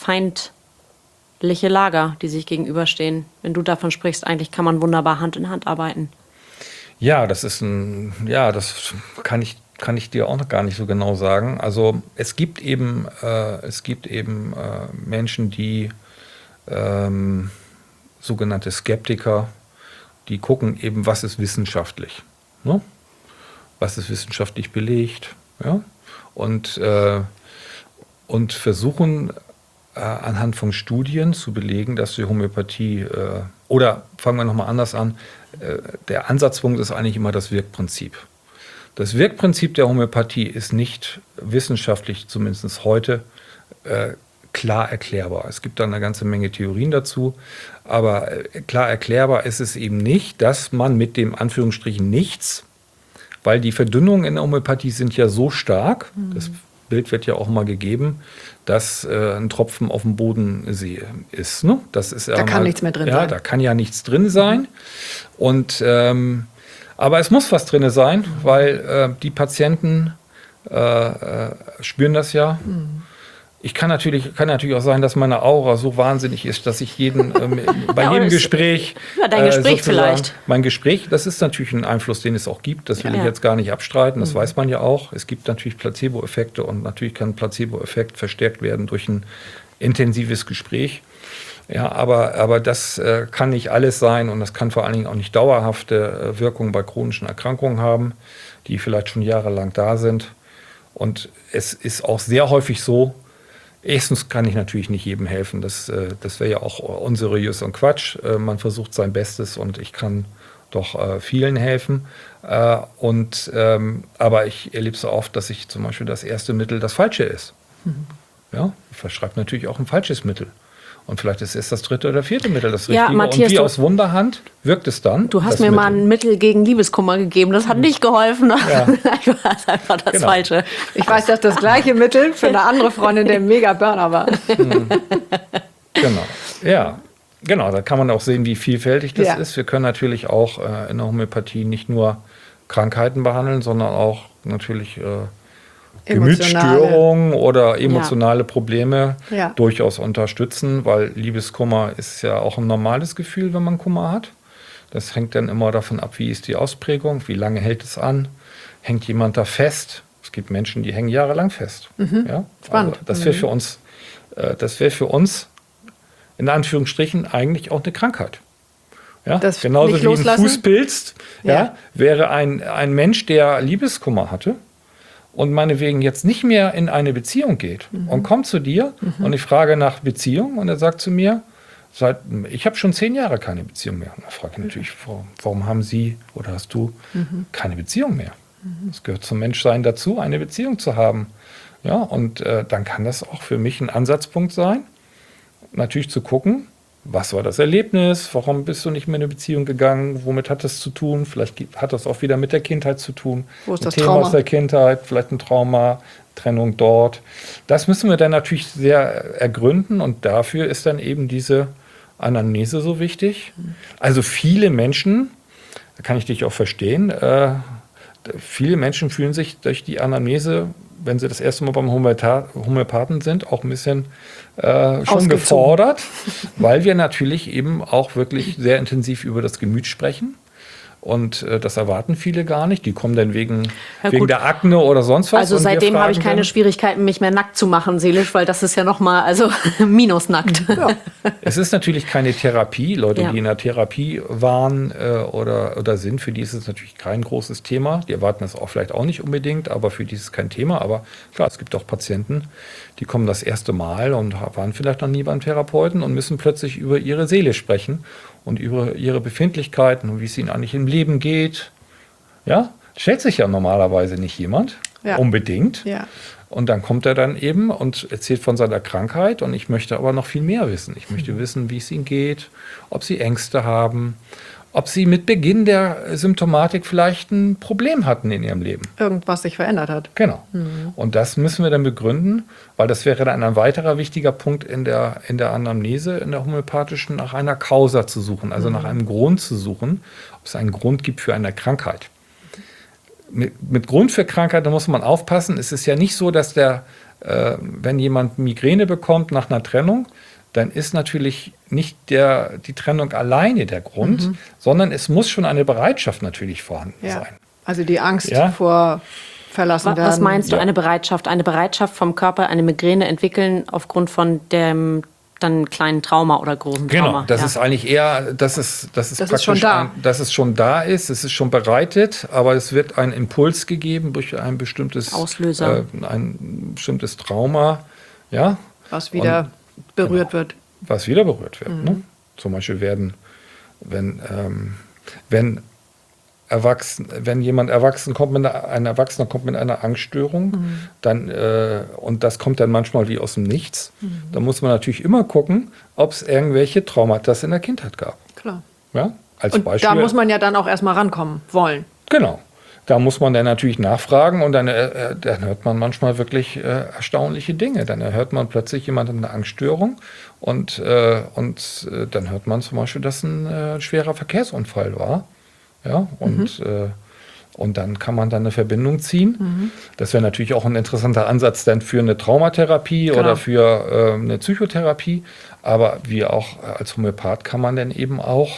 feindliche Lager, die sich gegenüberstehen? Wenn du davon sprichst, eigentlich kann man wunderbar Hand in Hand arbeiten. Ja, das ist ein, ja, das kann ich, kann ich dir auch noch gar nicht so genau sagen. Also es gibt eben, äh, es gibt eben äh, Menschen, die ähm, sogenannte Skeptiker, die gucken eben, was ist wissenschaftlich, ne? Was ist wissenschaftlich belegt, ja? Und, äh, und versuchen äh, anhand von Studien zu belegen, dass die Homöopathie, äh, oder fangen wir nochmal anders an, äh, der Ansatzpunkt ist eigentlich immer das Wirkprinzip. Das Wirkprinzip der Homöopathie ist nicht wissenschaftlich, zumindest heute, äh, klar erklärbar. Es gibt da eine ganze Menge Theorien dazu, aber äh, klar erklärbar ist es eben nicht, dass man mit dem Anführungsstrichen nichts, weil die Verdünnungen in der Homöopathie sind ja so stark, mhm. das Bild wird ja auch mal gegeben, dass äh, ein Tropfen auf dem Boden ist. Ne? Das ist da ja kann mal, nichts mehr drin ja, sein. Da kann ja nichts drin sein. Mhm. Und, ähm, aber es muss was drin sein, mhm. weil äh, die Patienten äh, äh, spüren das ja. Mhm. Ich kann natürlich, kann natürlich auch sein, dass meine Aura so wahnsinnig ist, dass ich jeden ähm, bei ja, jedem Gespräch. Ja, dein Gespräch äh, vielleicht. Mein Gespräch, das ist natürlich ein Einfluss, den es auch gibt. Das will ja, ich ja. jetzt gar nicht abstreiten. Das mhm. weiß man ja auch. Es gibt natürlich Placebo-Effekte und natürlich kann ein Placebo-Effekt verstärkt werden durch ein intensives Gespräch. Ja, aber, aber das äh, kann nicht alles sein und das kann vor allen Dingen auch nicht dauerhafte äh, Wirkungen bei chronischen Erkrankungen haben, die vielleicht schon jahrelang da sind. Und es ist auch sehr häufig so, erstens kann ich natürlich nicht jedem helfen. Das, das wäre ja auch unseriös und Quatsch. Man versucht sein Bestes und ich kann doch vielen helfen. Und, aber ich erlebe so oft, dass ich zum Beispiel das erste Mittel das Falsche ist. Mhm. Ja, verschreibt natürlich auch ein falsches Mittel. Und vielleicht ist es das dritte oder vierte Mittel das Ja, Richtige. Matthias, und wie du- aus Wunderhand wirkt es dann. Du hast das mir Mittel. mal ein Mittel gegen Liebeskummer gegeben. Das hat nicht geholfen. Ja. Ich war einfach das Genau. Falsche. Ich weiß, dass das gleiche Mittel für eine andere Freundin der Mega-Burner war. Genau, ja. Genau, da kann man auch sehen, wie vielfältig das Ja. ist. Wir können natürlich auch äh, in der Homöopathie nicht nur Krankheiten behandeln, sondern auch natürlich äh, Gemütsstörungen oder emotionale Probleme Ja. durchaus unterstützen, weil Liebeskummer ist ja auch ein normales Gefühl, wenn man Kummer hat. Das hängt dann immer davon ab, wie ist die Ausprägung, wie lange hält es an, hängt jemand da fest. Es gibt Menschen, die hängen jahrelang fest. Ja? Spannend. Also das wäre für uns, äh, das wäre für uns in Anführungsstrichen eigentlich auch eine Krankheit. Ja? Das Genauso nicht wie ein loslassen? Fußpilz, ja. Ja. wäre ein, ein Mensch, der Liebeskummer hatte und meinetwegen jetzt nicht mehr in eine Beziehung geht und kommt zu dir und ich frage nach Beziehung und er sagt zu mir, seit, ich habe schon zehn Jahre keine Beziehung mehr. Und da frage ich natürlich, warum, warum haben Sie oder hast du keine Beziehung mehr? Es gehört zum Menschsein dazu, eine Beziehung zu haben. Ja, und äh, dann kann das auch für mich ein Ansatzpunkt sein, natürlich zu gucken, was war das Erlebnis, warum bist du nicht mehr in eine Beziehung gegangen, womit hat das zu tun, vielleicht gibt- hat das auch wieder mit der Kindheit zu tun. Wo ist ein das Thema Trauma? aus der Kindheit, vielleicht ein Trauma, Trennung dort. Das müssen wir dann natürlich sehr ergründen und dafür ist dann eben diese Anamnese so wichtig. Also viele Menschen, da kann ich dich auch verstehen, äh, viele Menschen fühlen sich durch die Anamnese, wenn sie das erste Mal beim Homöopatha- Homöopathen sind, auch ein bisschen äh, schon Ausgezogen. gefordert, weil wir natürlich eben auch wirklich sehr intensiv über das Gemüt sprechen. Und äh, das erwarten viele gar nicht. Die kommen dann wegen, Ja, wegen gut. der Akne oder sonst was. Also und wir seitdem habe ich fragen keine dann- Schwierigkeiten, mich mehr nackt zu machen, seelisch, weil das ist ja nochmal, also minus nackt. Es ist natürlich keine Therapie. Leute, Ja. die in der Therapie waren äh, oder, oder sind, für die ist es natürlich kein großes Thema. Die erwarten das auch vielleicht auch nicht unbedingt, aber für die ist es kein Thema. Aber klar, es gibt auch Patienten, die kommen das erste Mal und waren vielleicht noch nie beim Therapeuten und müssen plötzlich über ihre Seele sprechen und über ihre Befindlichkeiten und wie es ihnen eigentlich im Leben geht. Ja, stellt sich ja normalerweise nicht jemand, Ja. unbedingt. Ja. Und dann kommt er dann eben und erzählt von seiner Krankheit. Und ich möchte aber noch viel mehr wissen. Ich möchte wissen, wie es ihnen geht, ob sie Ängste haben, ob sie mit Beginn der Symptomatik vielleicht ein Problem hatten in ihrem Leben. Irgendwas sich verändert hat. Genau. Und das müssen wir dann begründen, weil das wäre dann ein weiterer wichtiger Punkt in der, in der Anamnese, in der homöopathischen, nach einer Causa zu suchen, also nach einem Grund zu suchen, ob es einen Grund gibt für eine Krankheit. Mit, mit Grund für Krankheit, da muss man aufpassen. Es ist ja nicht so, dass der, äh, wenn jemand Migräne bekommt nach einer Trennung, dann ist natürlich nicht der, die Trennung alleine der Grund, sondern es muss schon eine Bereitschaft natürlich vorhanden Ja. sein. Also die Angst Ja. vor verlassen Wa- werden. Was meinst du, Ja. eine Bereitschaft? Eine Bereitschaft vom Körper, eine Migräne entwickeln aufgrund von dem dann kleinen Trauma oder großen Genau, Trauma? das ja. ist eigentlich eher, das ist, das ist Das ist praktisch, schon da. Ein, dass es schon da ist, es ist schon bereitet, aber es wird ein Impuls gegeben durch ein bestimmtes Auslöser. äh, ein bestimmtes Trauma, ja, was wieder berührt wird. was wieder berührt wird. Mhm. Ne? Zum Beispiel werden, wenn, ähm, wenn Erwachsen, wenn jemand erwachsen kommt mit einer, ein Erwachsener kommt mit einer Angststörung, Mhm. dann äh, und das kommt dann manchmal wie aus dem Nichts, Mhm. da muss man natürlich immer gucken, ob es irgendwelche Traumata in der Kindheit gab. Klar. Ja, als Und Beispiel. da muss man ja dann auch erstmal rankommen wollen. Genau. Da muss man dann natürlich nachfragen und dann, äh, dann hört man manchmal wirklich äh, erstaunliche Dinge. Dann hört man plötzlich jemand hat eine Angststörung und, äh, und äh, dann hört man zum Beispiel, dass ein äh, schwerer Verkehrsunfall war. Ja, und, äh, und dann kann man dann eine Verbindung ziehen. Das wäre natürlich auch ein interessanter Ansatz dann für eine Traumatherapie Genau. oder für äh, eine Psychotherapie. Aber wie auch als Homöopath kann man dann eben auch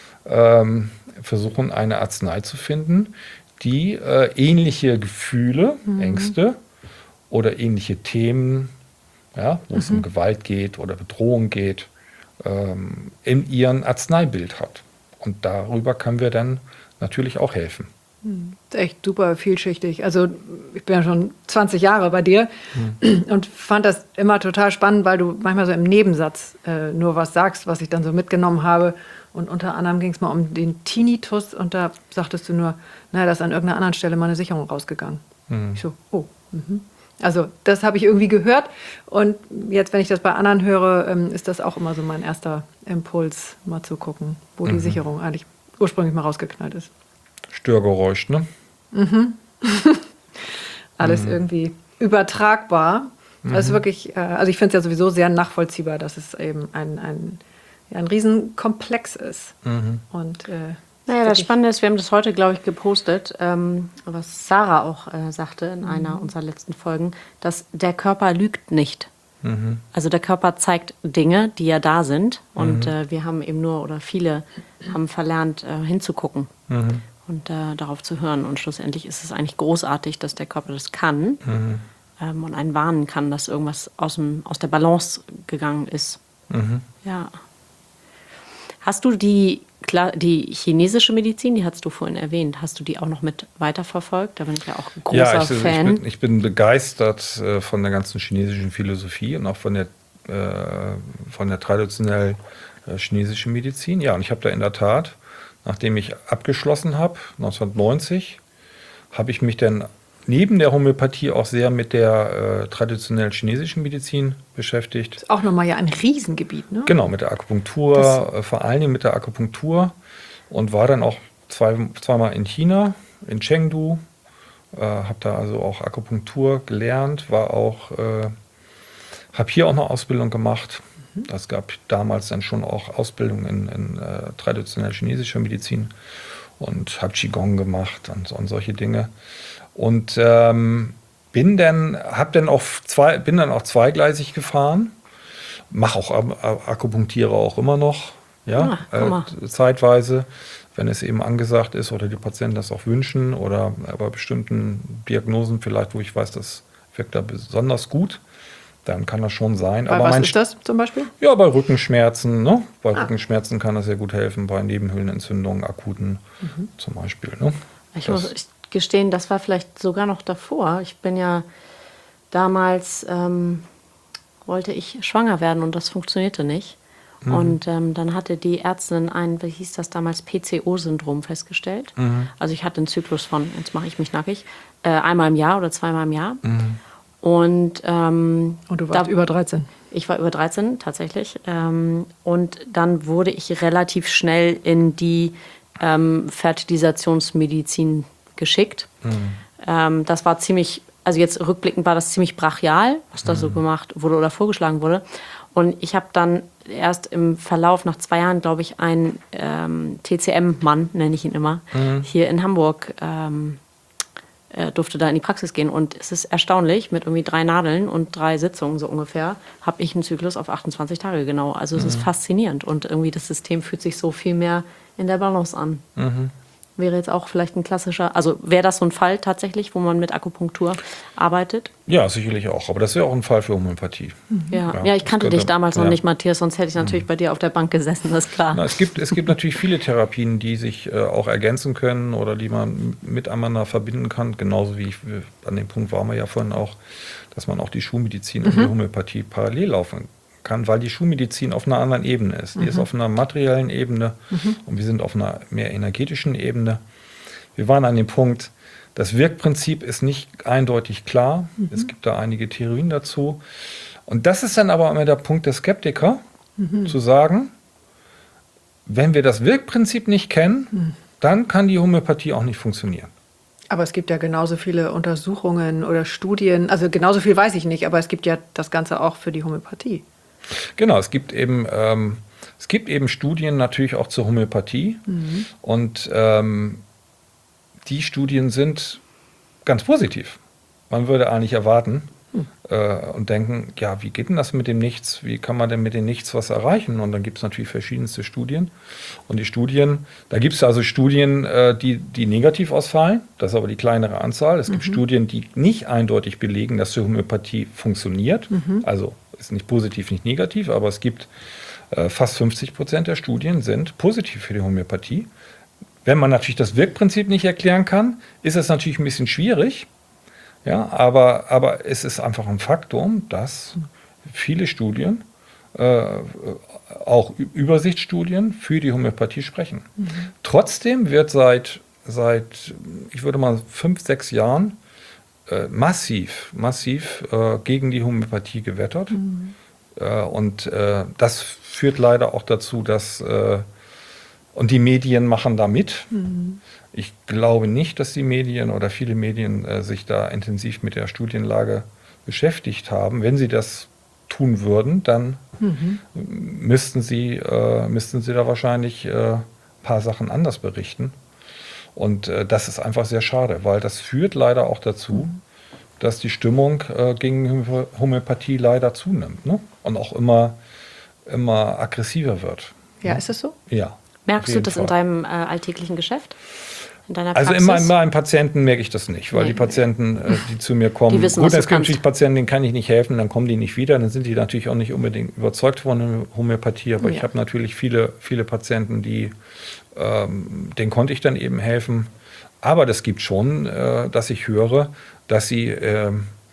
ähm, versuchen, eine Arznei zu finden, die äh, ähnliche Gefühle, Ängste oder ähnliche Themen, ja, wo es um Gewalt geht oder Bedrohung geht, ähm, in ihrem Arzneibild hat. Und darüber können wir dann natürlich auch helfen. Das ist echt super vielschichtig. Also ich bin ja schon zwanzig Jahre bei dir und fand das immer total spannend, weil du manchmal so im Nebensatz äh, nur was sagst, was ich dann so mitgenommen habe. Und unter anderem ging es mal um den Tinnitus und da sagtest du nur, naja, da ist an irgendeiner anderen Stelle mal eine Sicherung rausgegangen. Ich so, oh, mhm. Also das habe ich irgendwie gehört und jetzt, wenn ich das bei anderen höre, ähm, ist das auch immer so mein erster Impuls, mal zu gucken, wo mhm. die Sicherung eigentlich ursprünglich mal rausgeknallt ist. Störgeräusch, ne? Mhm. Alles mhm. irgendwie übertragbar. Mhm. Das ist wirklich, äh, also ich finde es ja sowieso sehr nachvollziehbar, dass es eben ein, ein, ja, ein Riesenkomplex ist. Mhm. Und äh, Naja, das Spannende ist, wir haben das heute, glaube ich, gepostet, ähm, was Sarah auch äh, sagte in mhm. einer unserer letzten Folgen, dass der Körper lügt nicht. Mhm. Also der Körper zeigt Dinge, die ja da sind. Und mhm. äh, wir haben eben nur, oder viele haben verlernt, äh, hinzugucken mhm. und äh, darauf zu hören. Und schlussendlich ist es eigentlich großartig, dass der Körper das kann mhm. ähm, und einen warnen kann, dass irgendwas aus, dem, aus der Balance gegangen ist. Mhm. Ja. Hast du die, die chinesische Medizin, die hast du vorhin erwähnt, hast du die auch noch mit weiterverfolgt? Da bin ich ja auch ein großer ja, ich, Fan. Ich bin, ich bin begeistert äh, von der ganzen chinesischen Philosophie und auch von der, äh, von der traditionell äh, chinesischen Medizin. Ja, und ich habe da in der Tat, nachdem ich abgeschlossen habe, neunzehnhundertneunzig, habe ich mich dann neben der Homöopathie auch sehr mit der äh, traditionell chinesischen Medizin beschäftigt. Das ist auch nochmal ja ein Riesengebiet, ne? Genau, mit der Akupunktur, äh, vor allen Dingen mit der Akupunktur und war dann auch zwei, zweimal in China, in Chengdu, äh, habe da also auch Akupunktur gelernt, war auch, äh, habe hier auch eine Ausbildung gemacht. Mhm. Es gab damals dann schon auch Ausbildung in, in äh, traditionell chinesischer Medizin und habe Qigong gemacht und, und solche Dinge. Und ähm, bin dann, hab dann auch zwei, bin dann auch zweigleisig gefahren, mache auch Akupunktiere auch immer noch, ja, ah, äh, zeitweise, wenn es eben angesagt ist oder die Patienten das auch wünschen oder bei bestimmten Diagnosen vielleicht, wo ich weiß, das wirkt da besonders gut, dann kann das schon sein. Bei aber was mein, ist das zum Beispiel? Ja, bei Rückenschmerzen, ne? Bei ah. Rückenschmerzen kann das sehr gut helfen, bei Nebenhöhlenentzündungen, akuten mhm. zum Beispiel. Ne? Ich das, muss gestehen, das war vielleicht sogar noch davor. Ich bin ja damals, ähm, wollte ich schwanger werden und das funktionierte nicht. Mhm. Und ähm, dann hatte die Ärztin ein, wie hieß das damals, P C O-Syndrom festgestellt. Mhm. Also ich hatte einen Zyklus von, jetzt mache ich mich nackig, äh, einmal im Jahr oder zweimal im Jahr. Mhm. Und, ähm, und du warst da, über dreizehn? Ich war über dreizehn, tatsächlich. Ähm, und dann wurde ich relativ schnell in die ähm, Fertilisationsmedizin geschickt. Mhm. Ähm, das war ziemlich, also jetzt rückblickend war das ziemlich brachial, was da mhm. so gemacht wurde oder vorgeschlagen wurde. Und ich habe dann erst im Verlauf, nach zwei Jahren, glaube ich, einen ähm, T C M-Mann, nenne ich ihn immer, mhm. hier in Hamburg ähm, äh, durfte da in die Praxis gehen. Und es ist erstaunlich, mit irgendwie drei Nadeln und drei Sitzungen so ungefähr, habe ich einen Zyklus auf achtundzwanzig Tage genau. Also es mhm. ist faszinierend und irgendwie das System fühlt sich so viel mehr in der Balance an. Mhm. Wäre jetzt auch vielleicht ein klassischer, also wäre das so ein Fall tatsächlich, wo man mit Akupunktur arbeitet? Ja, sicherlich auch, aber das wäre auch ein Fall für Homöopathie. Mhm. Ja. Ja, ja, ich kannte könnte, dich damals ja. noch nicht, Matthias, sonst hätte ich natürlich mhm. bei dir auf der Bank gesessen, das ist klar. Na, es gibt, es gibt natürlich viele Therapien, die sich äh, auch ergänzen können oder die man miteinander verbinden kann, genauso wie ich, an dem Punkt waren wir ja vorhin auch, dass man auch die Schulmedizin mhm. und die Homöopathie parallel laufen kann, weil die Schulmedizin auf einer anderen Ebene ist. Die mhm. ist auf einer materiellen Ebene mhm. und wir sind auf einer mehr energetischen Ebene. Wir waren an dem Punkt, das Wirkprinzip ist nicht eindeutig klar. Mhm. Es gibt da einige Theorien dazu. Und das ist dann aber immer der Punkt der Skeptiker, mhm. zu sagen, wenn wir das Wirkprinzip nicht kennen, mhm. dann kann die Homöopathie auch nicht funktionieren. Aber es gibt ja genauso viele Untersuchungen oder Studien, also genauso viel weiß ich nicht, aber es gibt ja das Ganze auch für die Homöopathie. Genau, es gibt eben, ähm, es gibt eben Studien natürlich auch zur Homöopathie mhm. und ähm, die Studien sind ganz positiv. Man würde eigentlich erwarten mhm. äh, und denken, ja, wie geht denn das mit dem Nichts? Wie kann man denn mit dem Nichts was erreichen? Und dann gibt es natürlich verschiedenste Studien. Und die Studien, da gibt es also Studien, äh, die, die negativ ausfallen, das ist aber die kleinere Anzahl. Es gibt mhm. Studien, die nicht eindeutig belegen, dass die Homöopathie funktioniert, mhm. also ist nicht positiv, nicht negativ, aber es gibt äh, fast fünfzig Prozent der Studien sind positiv für die Homöopathie. Wenn man natürlich das Wirkprinzip nicht erklären kann, ist es natürlich ein bisschen schwierig. Ja, aber, aber es ist einfach ein Faktum, dass viele Studien, äh, auch Übersichtsstudien, für die Homöopathie sprechen. Mhm. Trotzdem wird seit, seit, ich würde mal fünf, sechs Jahren äh, massiv, massiv äh, gegen die Homöopathie gewettert. Mhm. Äh, und äh, das führt leider auch dazu, dass, äh, und die Medien machen da mit. Mhm. Ich glaube nicht, dass die Medien oder viele Medien äh, sich da intensiv mit der Studienlage beschäftigt haben. Wenn sie das tun würden, dann mhm. müssten sie, äh, müssten sie da wahrscheinlich äh, ein paar Sachen anders berichten. Und äh, das ist einfach sehr schade, weil das führt leider auch dazu, mhm. dass die Stimmung äh, gegen Homöopathie leider zunimmt, ne? Und auch immer, immer aggressiver wird. Ja, ne? Ist das so? Ja. Merkst du das Fall. in deinem äh, alltäglichen Geschäft? In deiner also Praxis? immer in meinem Patienten merke ich das nicht, weil nee. die Patienten, äh, die zu mir kommen, die wissen, gut, es gibt kannst. natürlich Patienten, denen kann ich nicht helfen, dann kommen die nicht wieder, dann sind die natürlich auch nicht unbedingt überzeugt von der Homöopathie, aber ja. ich habe natürlich viele, viele Patienten, die, ähm, denen konnte ich dann eben helfen. Aber das gibt schon, äh, dass ich höre, dass sie äh,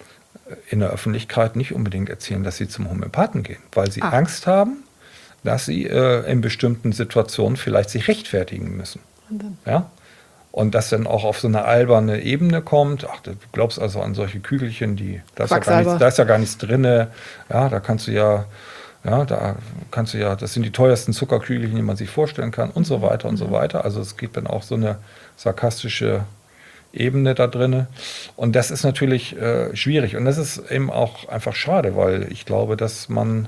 in der Öffentlichkeit nicht unbedingt erzählen, dass sie zum Homöopathen gehen, weil sie ah. Angst haben, dass sie äh, in bestimmten Situationen vielleicht sich rechtfertigen müssen. Und dann? Ja? Und das dann auch auf so eine alberne Ebene kommt. Ach, du glaubst also an solche Kügelchen, die, da ist ja gar nichts, da ist ja gar nichts drin. Ja, da kannst du ja, ja, da kannst du ja, das sind die teuersten Zuckerkügelchen, die man sich vorstellen kann und so weiter und mhm. so weiter. Also es gibt dann auch so eine sarkastische Ebene da drin. Und das ist natürlich äh, schwierig. Und das ist eben auch einfach schade, weil ich glaube, dass man,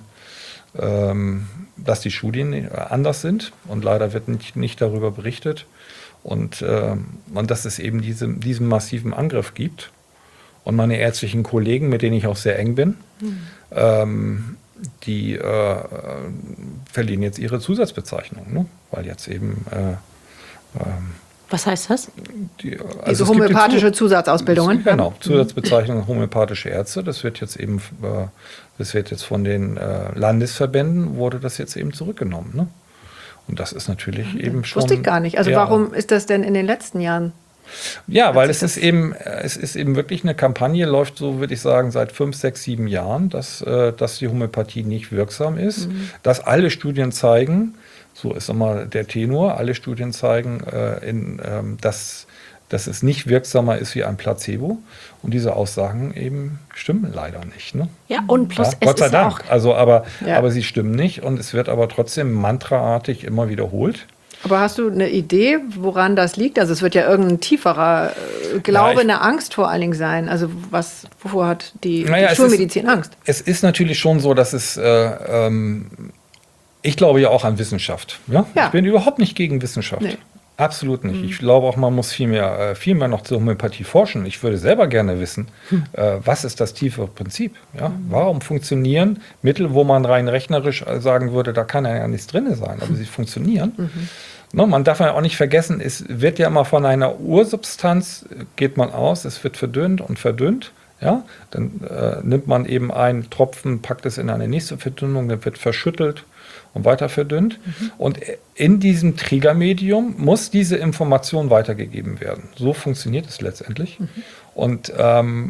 ähm, dass die Studien anders sind und leider wird nicht, nicht darüber berichtet. Und, äh, und dass es eben diese, diesen massiven Angriff gibt. Und meine ärztlichen Kollegen, mit denen ich auch sehr eng bin, mhm. ähm, die äh, verlieren jetzt ihre Zusatzbezeichnung, ne? Weil jetzt eben... Äh, ähm, Was heißt das? Die, also diese homöopathische Zu- Zusatzausbildungen? Genau, Zusatzbezeichnung homöopathische Ärzte. Das wird jetzt eben, äh, das wird jetzt von den äh, Landesverbänden, wurde das jetzt eben zurückgenommen, ne? Und das ist natürlich mhm. eben schon... Wusste ich gar nicht. Also ja. warum ist das denn in den letzten Jahren? Ja, weil es ist eben, es ist eben wirklich eine Kampagne, läuft so, würde ich sagen, seit fünf, sechs, sieben Jahren, dass, äh, dass die Homöopathie nicht wirksam ist. Mhm. Dass alle Studien zeigen, so ist immer der Tenor, alle Studien zeigen, äh, in, ähm, dass, dass es nicht wirksamer ist wie ein Placebo. Und diese Aussagen eben stimmen leider nicht. Ne? Ja, und plus ja, es Gott sei ist Dank. auch... Also, aber, ja. aber sie stimmen nicht und es wird aber trotzdem mantraartig immer wiederholt. Aber hast du eine Idee, woran das liegt? Also es wird ja irgendein tieferer äh, Glaube, ja, ich, eine Angst vor allen Dingen sein. Also was, wovor hat die, naja, die Schulmedizin ist, Angst? Es ist natürlich schon so, dass es... Äh, ähm, ich glaube ja auch an Wissenschaft. Ja? Ja. Ich bin überhaupt nicht gegen Wissenschaft. Nee. Absolut nicht. Mhm. Ich glaube auch, man muss viel mehr, äh, viel mehr noch zur Homöopathie forschen. Ich würde selber gerne wissen, mhm. äh, was ist das tiefere Prinzip? Ja? Mhm. Warum funktionieren Mittel, wo man rein rechnerisch sagen würde, da kann ja nichts drin sein, aber sie funktionieren. Mhm. No, man darf ja auch nicht vergessen, es wird ja immer von einer Ursubstanz, geht man aus, es wird verdünnt und verdünnt. Ja? Dann äh, nimmt man eben einen Tropfen, packt es in eine nächste Verdünnung, dann wird verschüttelt und weiter verdünnt. Mhm. Und in diesem Trägermedium muss diese Information weitergegeben werden. So funktioniert es letztendlich. Mhm. Und, ähm,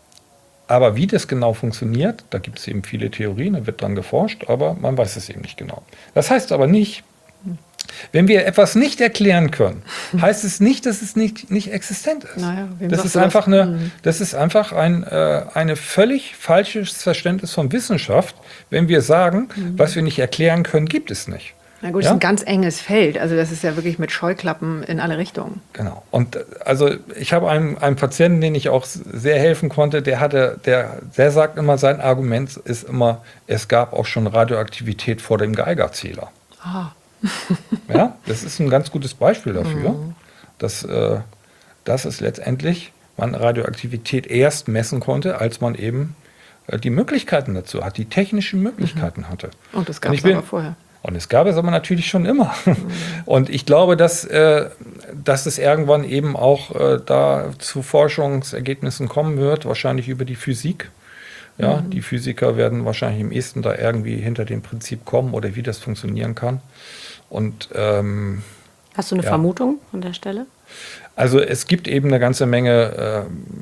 aber wie das genau funktioniert, da gibt es eben viele Theorien, da wird dran geforscht, aber man weiß es eben nicht genau. Das heißt aber nicht, wenn wir etwas nicht erklären können, heißt es nicht, dass es nicht, nicht existent ist. Naja, das, ist einfach das? Eine, das ist einfach ein äh, eine völlig falsches Verständnis von Wissenschaft, wenn wir sagen, mhm. was wir nicht erklären können, gibt es nicht. Na gut, das ja? ist ein ganz enges Feld. Also das ist ja wirklich mit Scheuklappen in alle Richtungen. Genau. Und also ich habe einen, einen Patienten, den ich auch sehr helfen konnte, der hatte, der, der sagt immer, sein Argument ist immer, es gab auch schon Radioaktivität vor dem Geigerzähler. Ah. Ja, das ist ein ganz gutes Beispiel dafür, mhm. dass, äh, dass es letztendlich man Radioaktivität erst messen konnte, als man eben äh, die Möglichkeiten dazu hat, die technischen Möglichkeiten mhm. hatte. Und das gab es aber vorher. Und es gab es aber natürlich schon immer. Mhm. Und ich glaube, dass, äh, dass es irgendwann eben auch äh, da zu Forschungsergebnissen kommen wird, wahrscheinlich über die Physik. Ja, mhm. Die Physiker werden wahrscheinlich im ehesten da irgendwie hinter dem Prinzip kommen oder wie das funktionieren kann. Und, ähm, hast du eine ja. Vermutung an der Stelle? Also es gibt eben eine ganze Menge äh,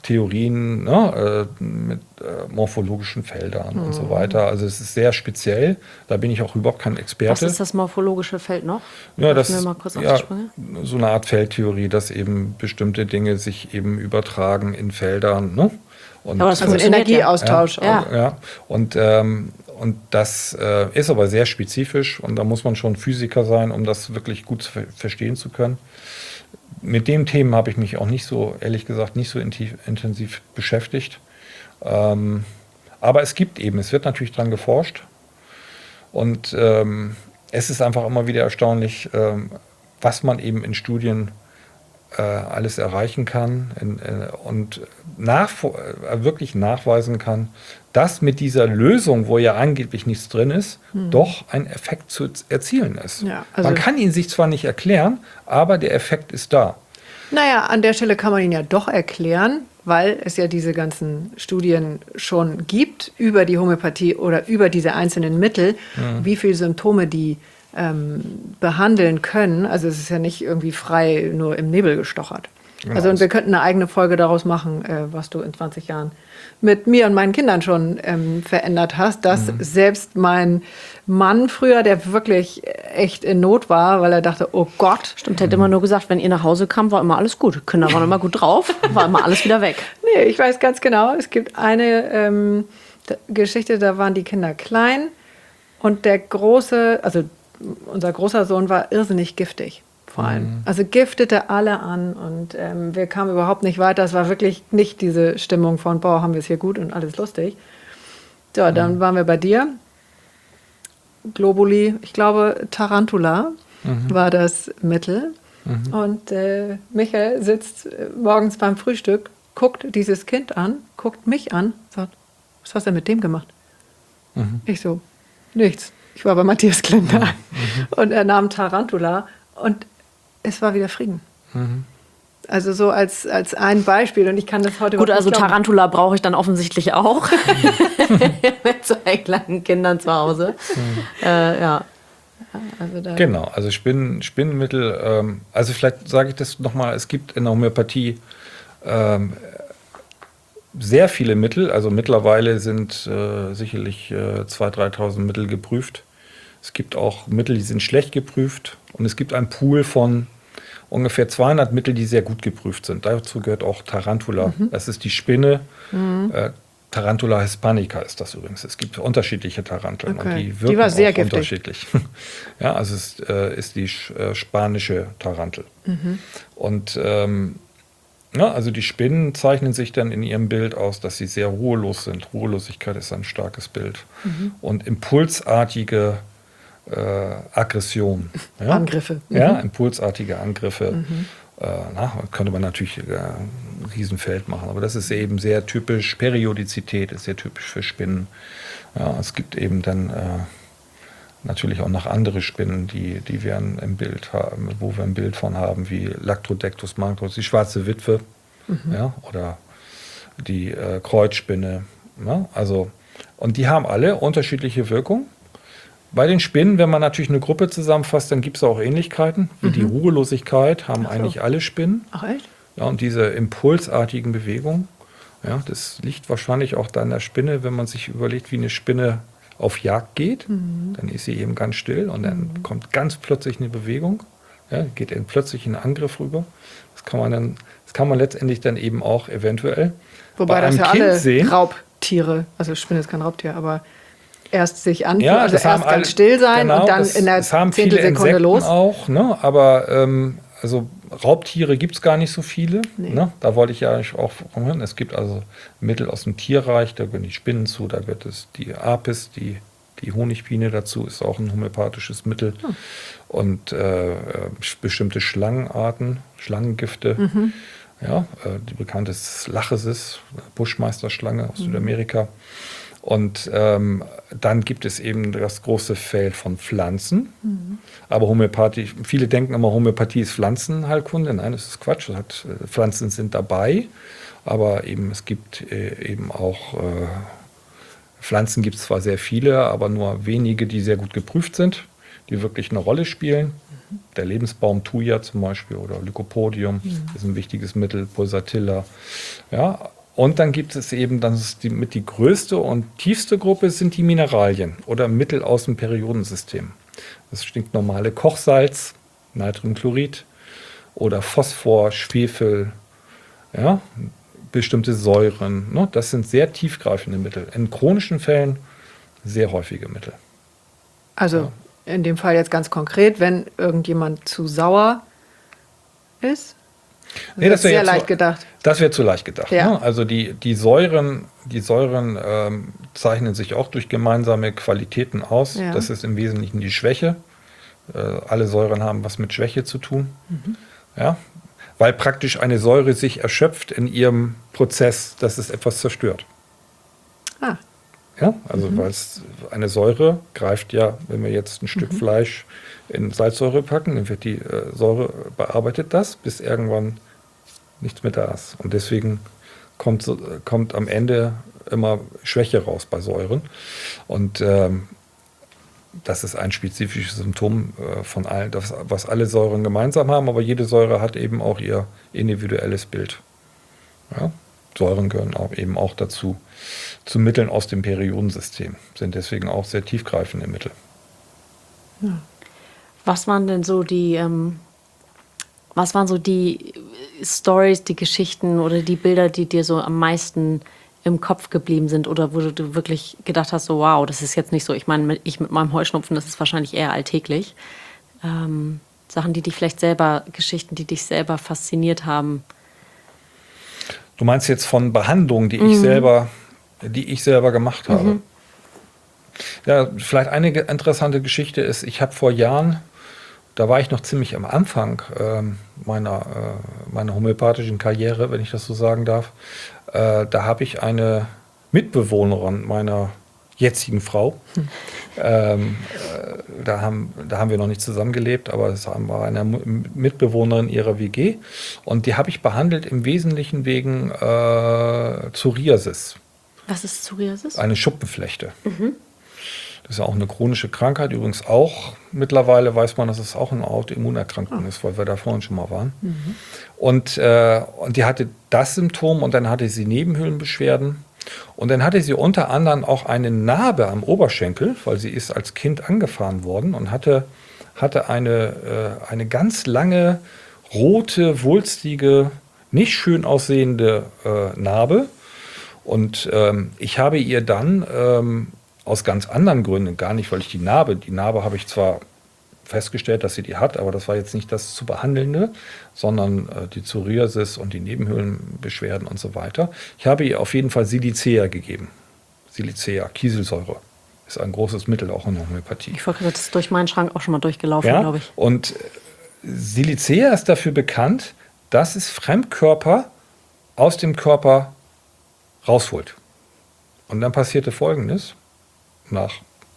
Theorien, ne, äh, mit äh, morphologischen Feldern mhm. und so weiter. Also es ist sehr speziell. Da bin ich auch überhaupt kein Experte. Was ist das morphologische Feld noch? Ja, das mir mal kurz ja, so eine Art Feldtheorie, dass eben bestimmte Dinge sich eben übertragen in Feldern. Ne? Und, aber das also ein Energieaustausch. Ja, auch. ja. ja. Und, ähm, und das äh, ist aber sehr spezifisch und da muss man schon Physiker sein, um das wirklich gut zu ver verstehen zu können. Mit den Themen habe ich mich auch nicht so, ehrlich gesagt, nicht so intensiv beschäftigt. Ähm, aber es gibt eben, es wird natürlich dran geforscht. Und ähm, es ist einfach immer wieder erstaunlich, ähm, was man eben in Studien äh, alles erreichen kann in, äh, und nach, äh, wirklich nachweisen kann, dass mit dieser Lösung, wo ja angeblich nichts drin ist, hm. doch ein Effekt zu erzielen ist. Ja, also man kann ihn sich zwar nicht erklären, aber der Effekt ist da. Naja, an der Stelle kann man ihn ja doch erklären, weil es ja diese ganzen Studien schon gibt über die Homöopathie oder über diese einzelnen Mittel, mhm. wie viele Symptome die ähm, behandeln können. Also es ist ja nicht irgendwie frei nur im Nebel gestochert. Genau. Also und wir könnten eine eigene Folge daraus machen, äh, was du in zwanzig Jahren mit mir und meinen Kindern schon ähm, verändert hast, dass mhm. selbst mein Mann früher, der wirklich echt in Not war, weil er dachte, oh Gott. Stimmt, der hat immer nur gesagt, wenn ihr nach Hause kam, war immer alles gut. Kinder waren immer gut drauf, war immer alles wieder weg. Nee, ich weiß ganz genau, es gibt eine ähm, Geschichte, da waren die Kinder klein und der große, also unser großer Sohn war irrsinnig giftig. Vor allem. Mhm. Also giftete alle an und ähm, wir kamen überhaupt nicht weiter. Es war wirklich nicht diese Stimmung von, boah, haben wir es hier gut und alles lustig. So, mhm. dann waren wir bei dir. Globuli, ich glaube Tarantula mhm. war das Mittel. Mhm. Und äh, Michael sitzt äh, morgens beim Frühstück, guckt dieses Kind an, guckt mich an, sagt, was hast du denn mit dem gemacht? Mhm. Ich so, nichts. Ich war bei Matthias Klender. Mhm. Und er nahm Tarantula und es war wieder Frieden. Mhm. Also so als, als ein Beispiel. Und ich kann das heute Gut, also Tarantula brauche ich dann offensichtlich auch. Mit zwei kleinen Kindern zu Hause. Mhm. Äh, ja. Also da genau, also Spinnen, Spinnenmittel. Ähm, also vielleicht sage ich das nochmal. Es gibt in der Homöopathie ähm, sehr viele Mittel. Also mittlerweile sind äh, sicherlich äh, zweitausend, dreitausend Mittel geprüft. Es gibt auch Mittel, die sind schlecht geprüft. Und es gibt einen Pool von ungefähr zweihundert Mittel, die sehr gut geprüft sind. Dazu gehört auch Tarantula. Mhm. Das ist die Spinne. Mhm. Äh, Tarantula hispanica ist das übrigens. Es gibt unterschiedliche Taranteln. Okay. Und die wirken die war sehr auch giftig. Unterschiedlich. Ja, also es ist, äh, ist die äh, spanische Tarantel. Mhm. Und ähm, ja, also die Spinnen zeichnen sich dann in ihrem Bild aus, dass sie sehr ruhelos sind. Ruhelosigkeit ist ein starkes Bild. Mhm. Und impulsartige Äh, Aggression. Ja? Angriffe. Mhm. Ja, impulsartige Angriffe. Mhm. Äh, na, könnte man natürlich äh, ein Riesenfeld machen, aber das ist eben sehr typisch. Periodizität ist sehr typisch für Spinnen. Ja, es gibt eben dann äh, natürlich auch noch andere Spinnen, die, die wir im Bild haben, wo wir ein Bild von haben, wie Lactrodectus mancros, die schwarze Witwe, mhm. ja, oder die äh, Kreuzspinne. Ja? Also, und die haben alle unterschiedliche Wirkung. Bei den Spinnen, wenn man natürlich eine Gruppe zusammenfasst, dann gibt es auch Ähnlichkeiten. Wie mhm. die Ruhelosigkeit haben so. eigentlich alle Spinnen. Ach echt? Ja, und diese impulsartigen Bewegungen, ja, das liegt wahrscheinlich auch da an der Spinne, wenn man sich überlegt, wie eine Spinne auf Jagd geht, mhm. dann ist sie eben ganz still und dann mhm. kommt ganz plötzlich eine Bewegung, ja, geht dann plötzlich in einen Angriff rüber. Das kann man dann, das kann man letztendlich dann eben auch eventuell Wobei bei das einem ja Kind alle sehen. Raubtiere, also Spinne ist kein Raubtier, aber erst sich an, ja, also das erst haben ganz alle, still sein genau, und dann das, in der das haben viele Zehntelsekunde Insekten los. auch, ne? Aber ähm, also Raubtiere gibt es gar nicht so viele. Nee. Ne? Da wollte ich ja auch hören. Es gibt also Mittel aus dem Tierreich, da gehören die Spinnen zu, da gehört es die Apis, die, die Honigbiene dazu, ist auch ein homöopathisches Mittel. Hm. Und äh, bestimmte Schlangenarten, Schlangengifte. Mhm. Ja, äh, die bekannte ist Lachesis, Buschmeisterschlange aus mhm. Südamerika. Und ähm, dann gibt es eben das große Feld von Pflanzen. Mhm. Aber Homöopathie, viele denken immer, Homöopathie ist Pflanzenheilkunde. Nein, das ist Quatsch. Das hat, Pflanzen sind dabei. Aber eben es gibt äh, eben auch, äh, Pflanzen gibt es zwar sehr viele, aber nur wenige, die sehr gut geprüft sind. die wirklich eine Rolle spielen. Mhm. Der Lebensbaum Thuja zum Beispiel oder Lycopodium mhm. ist ein wichtiges Mittel, Pulsatilla. Ja, und dann gibt es eben, das ist die, mit die größte und tiefste Gruppe sind die Mineralien oder Mittel aus dem Periodensystem. Das stinknormale Kochsalz, Natriumchlorid oder Phosphor, Schwefel, ja, bestimmte Säuren. Ne? Das sind sehr tiefgreifende Mittel. In chronischen Fällen sehr häufige Mittel. Also ja. In dem Fall jetzt ganz konkret, wenn irgendjemand zu sauer ist? Nee, das wäre sehr sehr leicht zu, gedacht. Das wäre zu leicht gedacht. Ja. Ne? Also die, die Säuren, die Säuren ähm, zeichnen sich auch durch gemeinsame Qualitäten aus. Ja. Das ist im Wesentlichen die Schwäche. Äh, alle Säuren haben was mit Schwäche zu tun. Mhm. Ja? Weil praktisch eine Säure sich erschöpft in ihrem Prozess, dass es etwas zerstört. Ah. Ja, also mhm. weil eine Säure greift ja, wenn wir jetzt ein Stück mhm. Fleisch in Salzsäure packen, dann wird die äh, Säure bearbeitet das, bis irgendwann nichts mehr da ist. Und deswegen kommt, kommt am Ende immer Schwäche raus bei Säuren. Und ähm, das ist ein spezifisches Symptom äh, von allen, das, was alle Säuren gemeinsam haben, aber jede Säure hat eben auch ihr individuelles Bild. Ja? Säuren gehören auch eben auch dazu, zu Mitteln aus dem Periodensystem, sind deswegen auch sehr tiefgreifende Mittel. Ja. Was waren denn so die, ähm, was waren so die Stories, die Geschichten oder die Bilder, die dir so am meisten im Kopf geblieben sind oder wo du wirklich gedacht hast, so wow, das ist jetzt nicht so, ich meine, ich mit meinem Heuschnupfen, das ist wahrscheinlich eher alltäglich. Ähm, Sachen, die dich vielleicht selber, Geschichten, die dich selber fasziniert haben. Du meinst jetzt von Behandlungen, die mhm. ich selber, die ich selber gemacht habe? Mhm. Ja, vielleicht eine interessante Geschichte ist, ich habe vor Jahren, da war ich noch ziemlich am Anfang äh, meiner, äh, meiner homöopathischen Karriere, wenn ich das so sagen darf, äh, da habe ich eine Mitbewohnerin meiner jetzigen Frau, hm. ähm, äh, da, haben, da haben wir noch nicht zusammengelebt, aber es war eine Mitbewohnerin ihrer W G und die habe ich behandelt im Wesentlichen wegen äh, Psoriasis. Was ist Psoriasis? Eine Schuppenflechte. Mhm. Das ist ja auch eine chronische Krankheit. Übrigens auch, mittlerweile weiß man, dass es auch eine Autoimmunerkrankung oh. ist, weil wir da vorhin schon mal waren. Mhm. Und, äh, und die hatte das Symptom und dann hatte sie Nebenhöhlenbeschwerden. Und dann hatte sie unter anderem auch eine Narbe am Oberschenkel, weil sie ist als Kind angefahren worden und hatte, hatte eine, äh, eine ganz lange, rote, wulstige, nicht schön aussehende äh, Narbe. Und ähm, ich habe ihr dann ähm, aus ganz anderen Gründen, gar nicht, weil ich die Narbe, die Narbe habe ich zwar festgestellt, dass sie die hat, aber das war jetzt nicht das zu behandelnde, sondern äh, die Psoriasis und die Nebenhöhlenbeschwerden und so weiter. Ich habe ihr auf jeden Fall Silicea gegeben. Silicea, Kieselsäure, ist ein großes Mittel auch in der Homöopathie. Ich wollte das ist durch meinen Schrank auch schon mal durchgelaufen, ja? glaube ich. Und Silicea ist dafür bekannt, dass es Fremdkörper aus dem Körper rausholt. Und dann passierte Folgendes. Nach,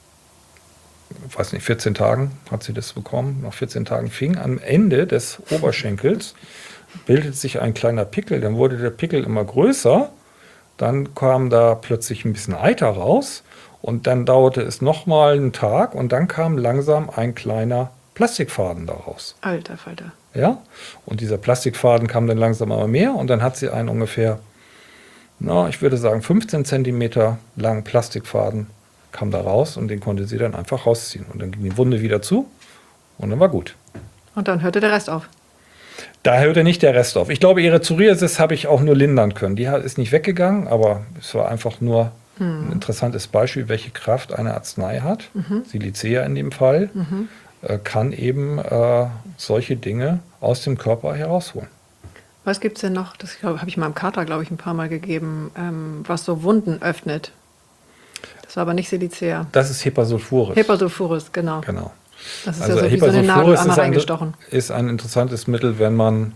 ich weiß nicht, vierzehn Tagen hat sie das bekommen. Nach vierzehn Tagen fing am Ende des Oberschenkels, bildet sich ein kleiner Pickel. Dann wurde der Pickel immer größer. Dann kam da plötzlich ein bisschen Eiter raus. Und dann dauerte es nochmal einen Tag. Und dann kam langsam ein kleiner Plastikfaden daraus. Alter Falter. Ja, und dieser Plastikfaden kam dann langsam immer mehr. Und dann hat sie einen ungefähr, na, ich würde sagen, fünfzehn Zentimeter langen Plastikfaden kam da raus und den konnte sie dann einfach rausziehen. Und dann ging die Wunde wieder zu und dann war gut. Und dann hörte der Rest auf? Da hörte nicht der Rest auf. Ich glaube, ihre Psoriasis habe ich auch nur lindern können. Die ist nicht weggegangen, aber es war einfach nur hm. ein interessantes Beispiel, welche Kraft eine Arznei hat. Mhm. Silicea in dem Fall mhm. äh, kann eben äh, solche Dinge aus dem Körper herausholen. Was gibt es denn noch, das habe ich meinem Kater, glaube ich, ein paar Mal gegeben, ähm, was so Wunden öffnet? Das war aber nicht Silicea. Das ist Hepasulfuris. Hepasulfuris, genau. Genau. Das ist also ja so wie so eine Nadel einmal ist ein, reingestochen. Ist ein interessantes Mittel, wenn man,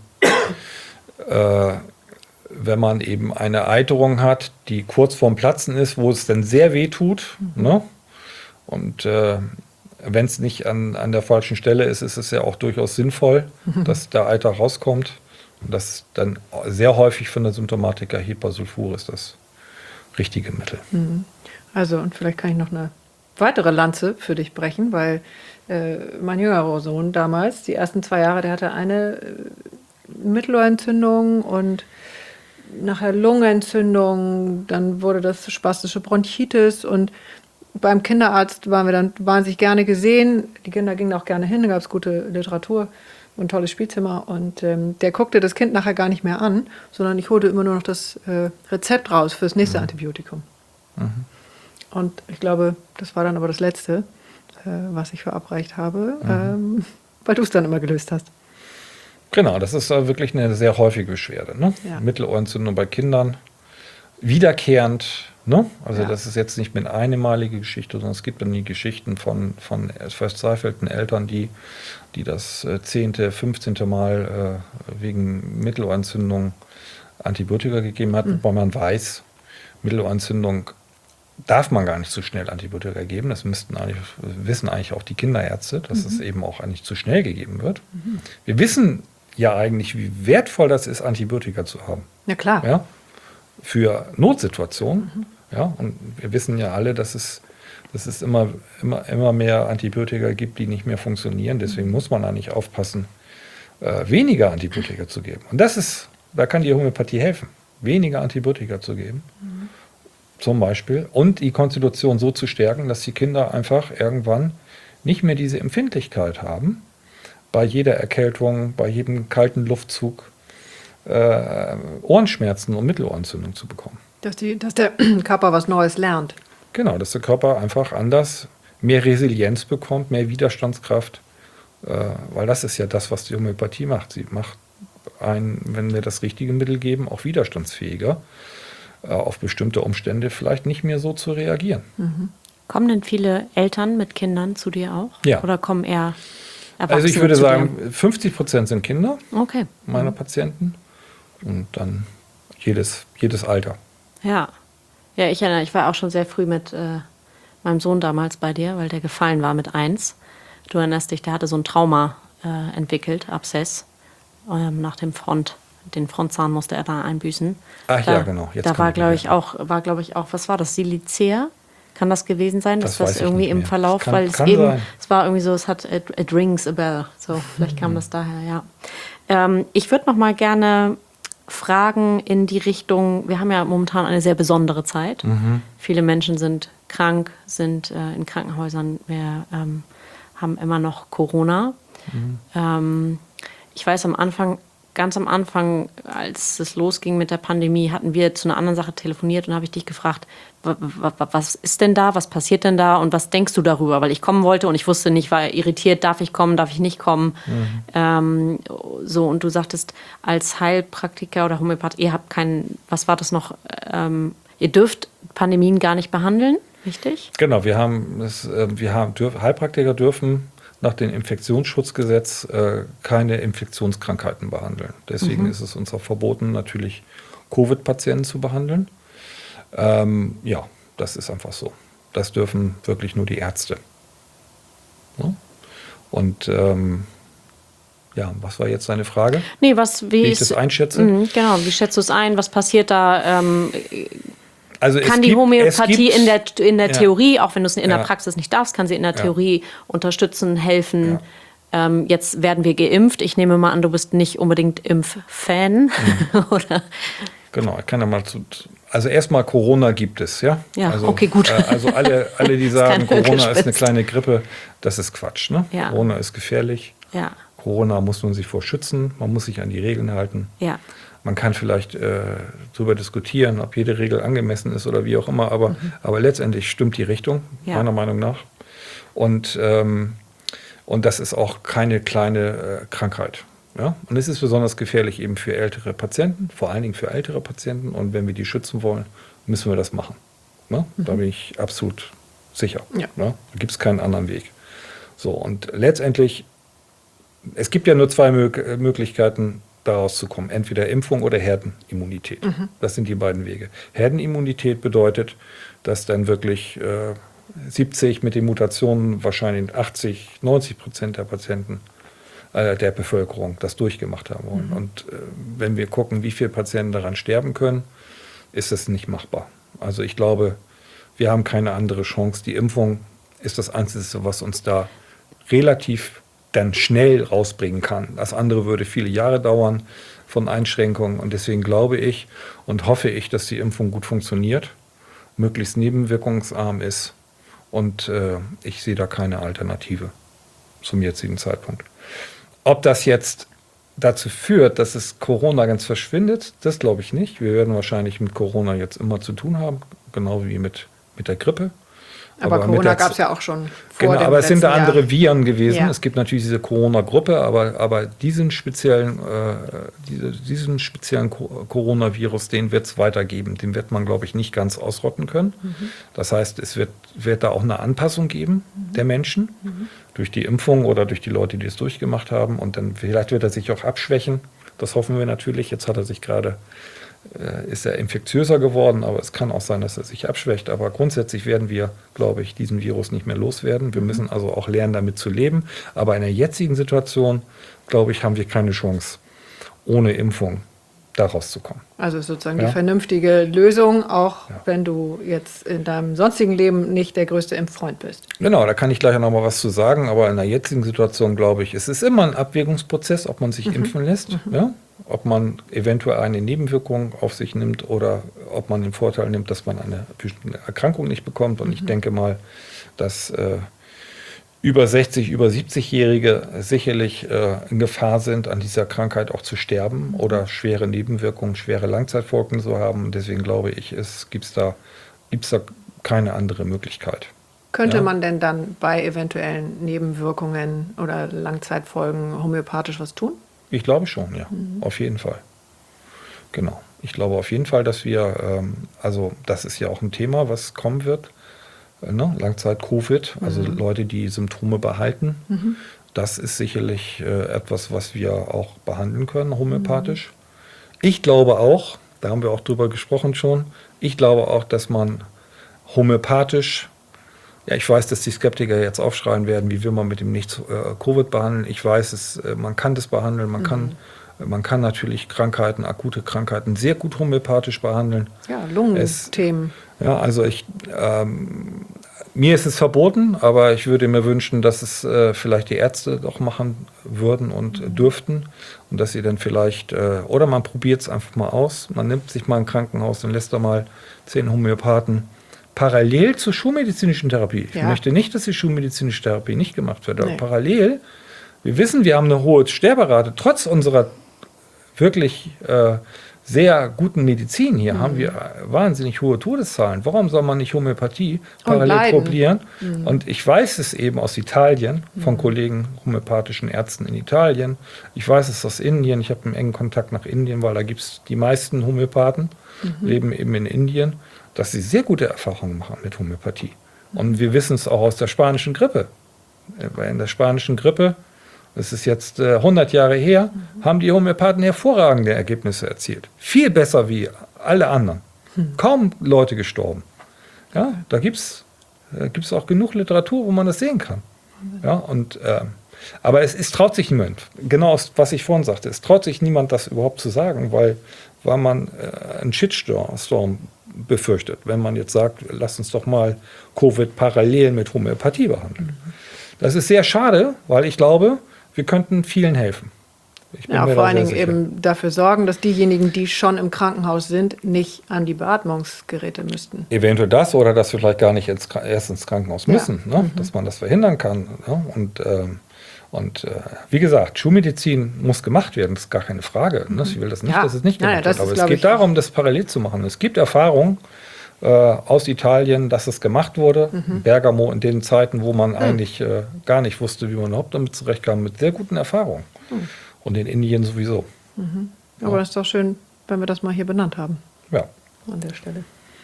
äh, wenn man eben eine Eiterung hat, die kurz vorm Platzen ist, wo es dann sehr weh tut. Mhm. Ne? Und äh, wenn es nicht an, an der falschen Stelle ist, ist es ja auch durchaus sinnvoll, mhm. dass der Eiter rauskommt. Und das ist dann sehr häufig von der Symptomatiker Hepasulfuris das richtige Mittel. Mhm. Also, und vielleicht kann ich noch eine weitere Lanze für dich brechen, weil äh, mein jüngerer Sohn damals, die ersten zwei Jahre, der hatte eine äh, Mittelohrentzündung und nachher Lungenentzündung, dann wurde das spastische Bronchitis und beim Kinderarzt waren wir dann wahnsinnig gerne gesehen. Die Kinder gingen auch gerne hin, da gab es gute Literatur und ein tolles Spielzimmer. Und ähm, der guckte das Kind nachher gar nicht mehr an, sondern ich holte immer nur noch das äh, Rezept raus für das nächste mhm. Antibiotikum. Mhm. Und ich glaube, das war dann aber das Letzte, äh, was ich verabreicht habe, mhm. ähm, weil du es dann immer gelöst hast. Genau, das ist äh, wirklich eine sehr häufige Beschwerde. Ne? Ja. Mittelohrentzündung bei Kindern, wiederkehrend. Ne? Also ja. das ist jetzt nicht mehr eine einmalige Geschichte, sondern es gibt dann die Geschichten von, von verzweifelten Eltern, die, die das zehnte, fünfzehnte Mal äh, wegen Mittelohrentzündung Antibiotika gegeben hat, mhm. weil man weiß, Mittelohrentzündung darf man gar nicht so schnell Antibiotika geben. Das müssten eigentlich, wissen eigentlich auch die Kinderärzte, dass mhm. es eben auch eigentlich zu schnell gegeben wird. Mhm. Wir wissen ja eigentlich, wie wertvoll das ist, Antibiotika zu haben. Ja, klar. Ja? Für Notsituationen. Mhm. Ja, und wir wissen ja alle, dass es, dass es immer, immer, immer mehr Antibiotika gibt, die nicht mehr funktionieren. Deswegen muss man eigentlich aufpassen, äh, weniger Antibiotika zu geben. Und das ist, da kann die Homöopathie helfen, weniger Antibiotika zu geben, mhm. zum Beispiel. Und die Konstitution so zu stärken, dass die Kinder einfach irgendwann nicht mehr diese Empfindlichkeit haben, bei jeder Erkältung, bei jedem kalten Luftzug äh, Ohrenschmerzen und Mittelohrentzündung zu bekommen. Dass, die, dass der Körper was Neues lernt. Genau, dass der Körper einfach anders mehr Resilienz bekommt, mehr Widerstandskraft, äh, weil das ist ja das, was die Homöopathie macht. Sie macht einen, wenn wir das richtige Mittel geben, auch widerstandsfähiger, äh, auf bestimmte Umstände vielleicht nicht mehr so zu reagieren. Mhm. Kommen denn viele Eltern mit Kindern zu dir auch? Ja. Oder kommen eher Erwachsene Also ich würde zu sagen, dir? fünfzig Prozent sind Kinder okay. meiner mhm. Patienten und dann jedes, jedes Alter. Ja. Ja, ich erinnere, ich war auch schon sehr früh mit äh, meinem Sohn damals bei dir, weil der gefallen war mit eins. Du erinnerst dich, der hatte so ein Trauma äh, entwickelt, Abszess, ähm, nach dem Front. Den Frontzahn musste er da einbüßen. Ach da, ja, genau. Jetzt da war, glaube ich, auch, war, glaube ich, auch, was war das, Silicea? Kann das gewesen sein, dass das, das irgendwie im Verlauf, kann, weil es kann eben, sein. es war irgendwie so, es hat, it, it rings a bell. So, vielleicht kam das daher, ja. Ähm, ich würde noch mal gerne Fragen in die Richtung, wir haben ja momentan eine sehr besondere Zeit. Mhm. Viele Menschen sind krank, sind äh, in Krankenhäusern, wir ähm, haben immer noch Corona. Mhm. Ähm, ich weiß am Anfang, ganz am Anfang, als es losging mit der Pandemie, hatten wir zu einer anderen Sache telefoniert und habe ich dich gefragt, was ist denn da, was passiert denn da und was denkst du darüber? Weil ich kommen wollte und ich wusste nicht, war irritiert, darf ich kommen, darf ich nicht kommen? Mhm. Ähm, so, und du sagtest, als Heilpraktiker oder Homöopath, ihr habt keinen, was war das noch, ähm, ihr dürft Pandemien gar nicht behandeln, richtig? Genau, wir haben, das, äh, wir haben dürf, Heilpraktiker dürfen nach dem Infektionsschutzgesetz äh, keine Infektionskrankheiten behandeln. Deswegen mhm. ist es uns auch verboten, natürlich Covid-Patienten zu behandeln. Ähm, ja, das ist einfach so. Das dürfen wirklich nur die Ärzte. Ja? Und ähm, ja, was war jetzt deine Frage? Nee, was, wie, wie ich ist, das einschätze? Mh, genau, wie schätzt du es ein? Was passiert da? Ähm, Also kann es die gibt, Homöopathie gibt, in der, in der ja. Theorie, auch wenn du es in ja. der Praxis nicht darfst, kann sie in der ja. Theorie unterstützen, helfen? Ja. Ähm, jetzt werden wir geimpft. Ich nehme mal an, du bist nicht unbedingt Impffan, mhm. oder? Genau, ich kann ja mal zu. Also erstmal Corona gibt es, ja. Ja, also, okay, gut. Äh, also alle, alle, die sagen, Corona gespitzt. ist eine kleine Grippe, das ist Quatsch. Ne? Ja. Corona ist gefährlich. Ja. Corona muss man sich vor schützen, man muss sich an die Regeln halten. Ja. Man kann vielleicht äh, darüber diskutieren, ob jede Regel angemessen ist oder wie auch immer, aber, mhm. aber letztendlich stimmt die Richtung, ja. meiner Meinung nach. Und, ähm, und das ist auch keine kleine äh, Krankheit. Ja? Und es ist besonders gefährlich eben für ältere Patienten, vor allen Dingen für ältere Patienten. Und wenn wir die schützen wollen, müssen wir das machen. Ne? Mhm. Da bin ich absolut sicher. Ja. Ne? Da gibt es keinen anderen Weg. So, und letztendlich, es gibt ja nur zwei Mö- Möglichkeiten, daraus zu kommen. Entweder Impfung oder Herdenimmunität. Mhm. Das sind die beiden Wege. Herdenimmunität bedeutet, dass dann wirklich äh, siebzig, mit den Mutationen wahrscheinlich achtzig, neunzig Prozent der Patienten äh, der Bevölkerung das durchgemacht haben wollen. Mhm. Und äh, wenn wir gucken, wie viele Patienten daran sterben können, ist das nicht machbar. Also ich glaube, wir haben keine andere Chance. Die Impfung ist das Einzige, was uns da relativ dann schnell rausbringen kann. Das andere würde viele Jahre dauern von Einschränkungen. Und deswegen glaube ich und hoffe ich, dass die Impfung gut funktioniert, möglichst nebenwirkungsarm ist. Und äh, ich sehe da keine Alternative zum jetzigen Zeitpunkt. Ob das jetzt dazu führt, dass es Corona ganz verschwindet, das glaube ich nicht. Wir werden wahrscheinlich mit Corona jetzt immer zu tun haben, genau wie mit, mit der Grippe. Aber, aber Corona gab es ja auch schon vor Genau, dem aber es sind da letzten andere Jahr. Viren gewesen. Ja. Es gibt natürlich diese Corona-Gruppe, aber, aber diesen speziellen, äh, diese, diesen speziellen Co- Coronavirus, den wird es weitergeben. Den wird man, glaube ich, nicht ganz ausrotten können. Mhm. Das heißt, es wird, wird da auch eine Anpassung geben mhm. der Menschen mhm. durch die Impfung oder durch die Leute, die es durchgemacht haben. Und dann vielleicht wird er sich auch abschwächen. Das hoffen wir natürlich. Jetzt hat er sich gerade ist er infektiöser geworden, aber es kann auch sein, dass er sich abschwächt. Aber grundsätzlich werden wir, glaube ich, diesen Virus nicht mehr loswerden. Wir müssen also auch lernen, damit zu leben. Aber in der jetzigen Situation, glaube ich, haben wir keine Chance, ohne Impfung da rauszukommen. Also sozusagen ja. die vernünftige Lösung, auch ja. wenn du jetzt in deinem sonstigen Leben nicht der größte Impffreund bist. Genau, da kann ich gleich noch mal was zu sagen. Aber in der jetzigen Situation, glaube ich, es ist immer ein Abwägungsprozess, ob man sich mhm. impfen lässt. Mhm. Ja? Ob man eventuell eine Nebenwirkung auf sich nimmt oder ob man den Vorteil nimmt, dass man eine bestimmte Erkrankung nicht bekommt. Und mhm. ich denke mal, dass äh, über sechzig, über siebzig-Jährige sicherlich äh, in Gefahr sind, an dieser Krankheit auch zu sterben mhm. oder schwere Nebenwirkungen, schwere Langzeitfolgen zu haben. Und deswegen glaube ich, es gibt da, gibt's da keine andere Möglichkeit. Könnte ja? man denn dann bei eventuellen Nebenwirkungen oder Langzeitfolgen homöopathisch was tun? Ich glaube schon, ja, mhm. auf jeden Fall. Genau. Ich glaube auf jeden Fall, dass wir, ähm, also das ist ja auch ein Thema, was kommen wird, äh, ne? Langzeit-Covid, also mhm. Leute, die Symptome behalten. Mhm. Das ist sicherlich äh, etwas, was wir auch behandeln können, homöopathisch. Mhm. Ich glaube auch, da haben wir auch drüber gesprochen schon, ich glaube auch, dass man homöopathisch, ja, ich weiß, dass die Skeptiker jetzt aufschreien werden, wie will man mit dem nicht äh, Covid behandeln. Ich weiß, es, äh, man kann das behandeln, man, mhm. kann, äh, man kann natürlich Krankheiten, akute Krankheiten sehr gut homöopathisch behandeln. Ja, Lungenthemen. Ja, also ich, ähm, mir ist es verboten, aber ich würde mir wünschen, dass es äh, vielleicht die Ärzte doch machen würden und mhm. dürften und dass sie dann vielleicht, äh, oder man probiert es einfach mal aus, man nimmt sich mal ein Krankenhaus und lässt da mal zehn Homöopathen parallel zur schulmedizinischen Therapie. Ich ja. möchte nicht, dass die schulmedizinische Therapie nicht gemacht wird, aber nee. parallel, wir wissen, wir haben eine hohe Sterberate, trotz unserer wirklich äh, sehr guten Medizin hier mhm. haben wir wahnsinnig hohe Todeszahlen. Warum soll man nicht Homöopathie parallel probieren? Mhm. Und ich weiß es eben aus Italien, von mhm. Kollegen, homöopathischen Ärzten in Italien. Ich weiß es aus Indien, ich habe einen engen Kontakt nach Indien, weil da gibt es die meisten Homöopathen, mhm. leben eben in Indien, dass sie sehr gute Erfahrungen machen mit Homöopathie. Und wir wissen es auch aus der spanischen Grippe. In der spanischen Grippe, das ist jetzt äh, hundert Jahre her, mhm. haben die Homöopathen hervorragende Ergebnisse erzielt. Viel besser wie alle anderen. Mhm. Kaum Leute gestorben. Ja, da gibt es äh, gibt's auch genug Literatur, wo man das sehen kann. Mhm. Ja, und, äh, aber es, es traut sich niemand, genau was ich vorhin sagte, es traut sich niemand, das überhaupt zu sagen, weil, weil man äh, einen Shitstorm befürchtet, wenn man jetzt sagt, lass uns doch mal Covid parallel mit Homöopathie behandeln. Mhm. Das ist sehr schade, weil ich glaube, wir könnten vielen helfen. Ich bin ja, mir vor da allen Dingen sicher. eben dafür sorgen, dass diejenigen, die schon im Krankenhaus sind, nicht an die Beatmungsgeräte müssten. Eventuell das oder dass wir vielleicht gar nicht ins, erst ins Krankenhaus müssen, ja. ne? mhm. dass man das verhindern kann. Ne? Und, ähm, und äh, wie gesagt, Schulmedizin muss gemacht werden, das ist gar keine Frage. Ne? Ich will das nicht, ja. dass es nicht gemacht naja, das wird. Aber ist, es geht ich, darum, das parallel zu machen. Es gibt Erfahrungen äh, aus Italien, dass es gemacht wurde. Mhm. Bergamo in den Zeiten, wo man mhm. eigentlich äh, gar nicht wusste, wie man überhaupt damit zurechtkam, mit sehr guten Erfahrungen. Mhm. Und in Indien sowieso. Mhm. Aber ja. das ist doch schön, wenn wir das mal hier benannt haben. Ja. An der Stelle.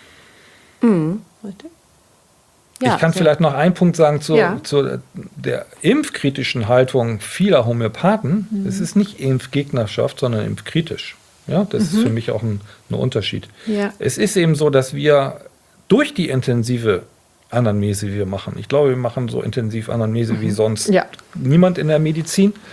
Mhm. Richtig? Ja, ich kann vielleicht noch einen Punkt sagen zu, ja. zu der impfkritischen Haltung vieler Homöopathen. Mhm. Es ist nicht Impfgegnerschaft, sondern impfkritisch. Ja, das mhm. ist für mich auch ein, ein Unterschied. Ja. Es ist eben so, dass wir durch die intensive Anamnese, die wir machen, ich glaube, wir machen so intensiv Anamnese mhm. wie sonst ja. niemand in der Medizin,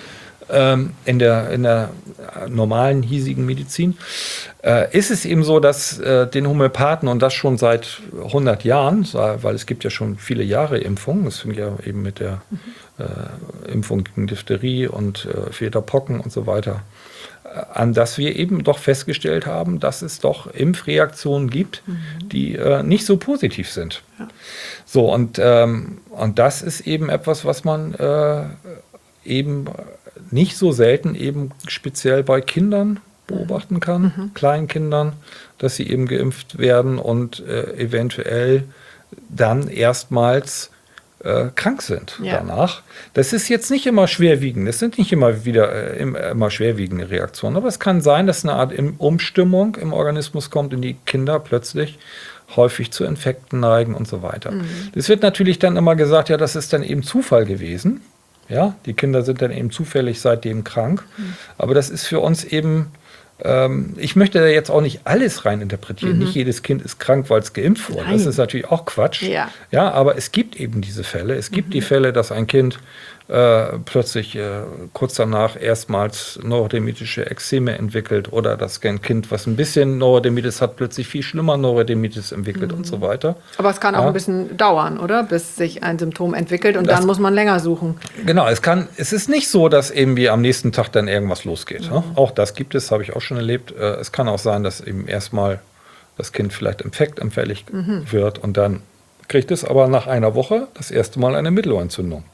ähm, in, der, in der normalen hiesigen Medizin, äh, ist es eben so, dass äh, den Homöopathen, und das schon seit hundert Jahren, weil es gibt ja schon viele Jahre Impfungen, das fing ja eben mit der mhm. äh, Impfung gegen Diphtherie und äh, Federpocken und so weiter an, dass wir eben doch festgestellt haben, dass es doch Impfreaktionen gibt, mhm. die äh, nicht so positiv sind. Ja. So, und, ähm, und das ist eben etwas, was man äh, eben nicht so selten eben speziell bei Kindern beobachten kann, mhm. Kleinkindern, dass sie eben geimpft werden und äh, eventuell dann erstmals Äh, krank sind ja. danach. Das ist jetzt nicht immer schwerwiegend, das sind nicht immer wieder äh, immer schwerwiegende Reaktionen, aber es kann sein, dass eine Art Umstimmung im Organismus kommt und die Kinder plötzlich häufig zu Infekten neigen und so weiter. Mhm. Das wird natürlich dann immer gesagt, ja, das ist dann eben Zufall gewesen. Ja, die Kinder sind dann eben zufällig seitdem krank. Mhm. Aber das ist für uns eben, ähm, ich möchte da jetzt auch nicht alles reininterpretieren. Mhm. Nicht jedes Kind ist krank, weil es geimpft wurde. Nein. Das ist natürlich auch Quatsch. Ja. Ja, aber es gibt eben diese Fälle. Es gibt mhm. die Fälle, dass ein Kind äh, plötzlich äh, kurz danach erstmals neurodermitische Ekzeme entwickelt oder dass ein Kind, was ein bisschen Neurodermitis hat, plötzlich viel schlimmer Neurodermitis entwickelt mhm. und so weiter. Aber es kann auch ja. ein bisschen dauern, oder? Bis sich ein Symptom entwickelt und das, dann muss man länger suchen. Genau, es kann, es ist nicht so, dass eben wie am nächsten Tag dann irgendwas losgeht. Mhm. Ne? Auch das gibt es, habe ich auch schon erlebt. Äh, es kann auch sein, dass eben erstmal das Kind vielleicht infektanfällig mhm. wird und dann kriegt es aber nach einer Woche das erste Mal eine Mittelohrentzündung.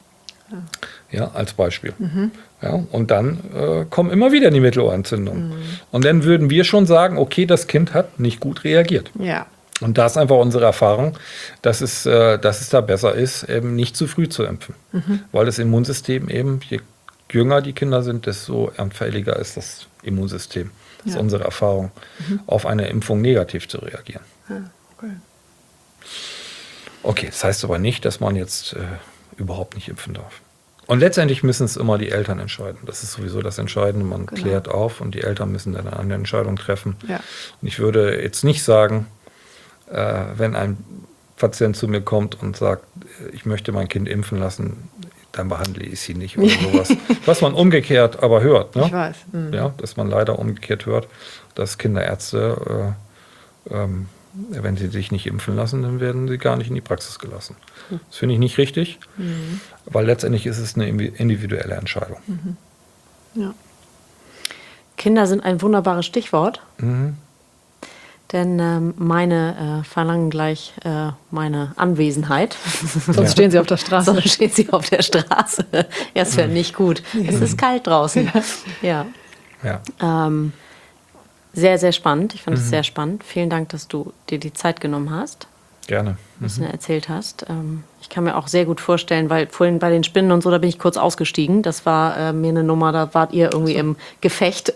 Ja. ja, als Beispiel. Mhm. Ja, und dann äh, kommen immer wieder die Mittelohrentzündungen. Mhm. Und dann würden wir schon sagen, okay, das Kind hat nicht gut reagiert. Ja. Und da ist einfach unsere Erfahrung, dass es, äh, dass es da besser ist, eben nicht zu früh zu impfen. Mhm. Weil das Immunsystem eben, je jünger die Kinder sind, desto anfälliger ist das Immunsystem. Das ja. ist unsere Erfahrung, mhm. auf eine Impfung negativ zu reagieren. Ja, okay. Okay, das heißt aber nicht, dass man jetzt äh, überhaupt nicht impfen darf. Und letztendlich müssen es immer die Eltern entscheiden. Das ist sowieso das Entscheidende. Man genau. klärt auf und die Eltern müssen dann eine Entscheidung treffen. Ja. Und ich würde jetzt nicht sagen, äh, wenn ein Patient zu mir kommt und sagt, ich möchte mein Kind impfen lassen, dann behandle ich sie nicht oder sowas. Was man umgekehrt aber hört. Ne? Ich weiß. Mhm. Ja, dass man leider umgekehrt hört, dass Kinderärzte, äh, ähm, wenn sie sich nicht impfen lassen, dann werden sie gar nicht in die Praxis gelassen. Mhm. Das finde ich nicht richtig, mhm. weil letztendlich ist es eine individuelle Entscheidung. Mhm. Ja. Kinder sind ein wunderbares Stichwort. Mhm. Denn ähm, meine äh, verlangen gleich äh, meine Anwesenheit. Sonst ja. stehen sie auf der Straße. Sonst stehen sie auf der Straße. Ja, es wäre nicht gut. Ja. Es ist kalt draußen. Ja. ja. Ähm, sehr, sehr spannend. Ich fand es mhm. sehr spannend. Vielen Dank, dass du dir die Zeit genommen hast. Gerne. Ein bisschen mhm. erzählt hast. Ähm, ich kann mir auch sehr gut vorstellen, weil vorhin bei den Spinnen und so, da bin ich kurz ausgestiegen. Das war äh, mir eine Nummer, da wart ihr irgendwie so. im Gefecht.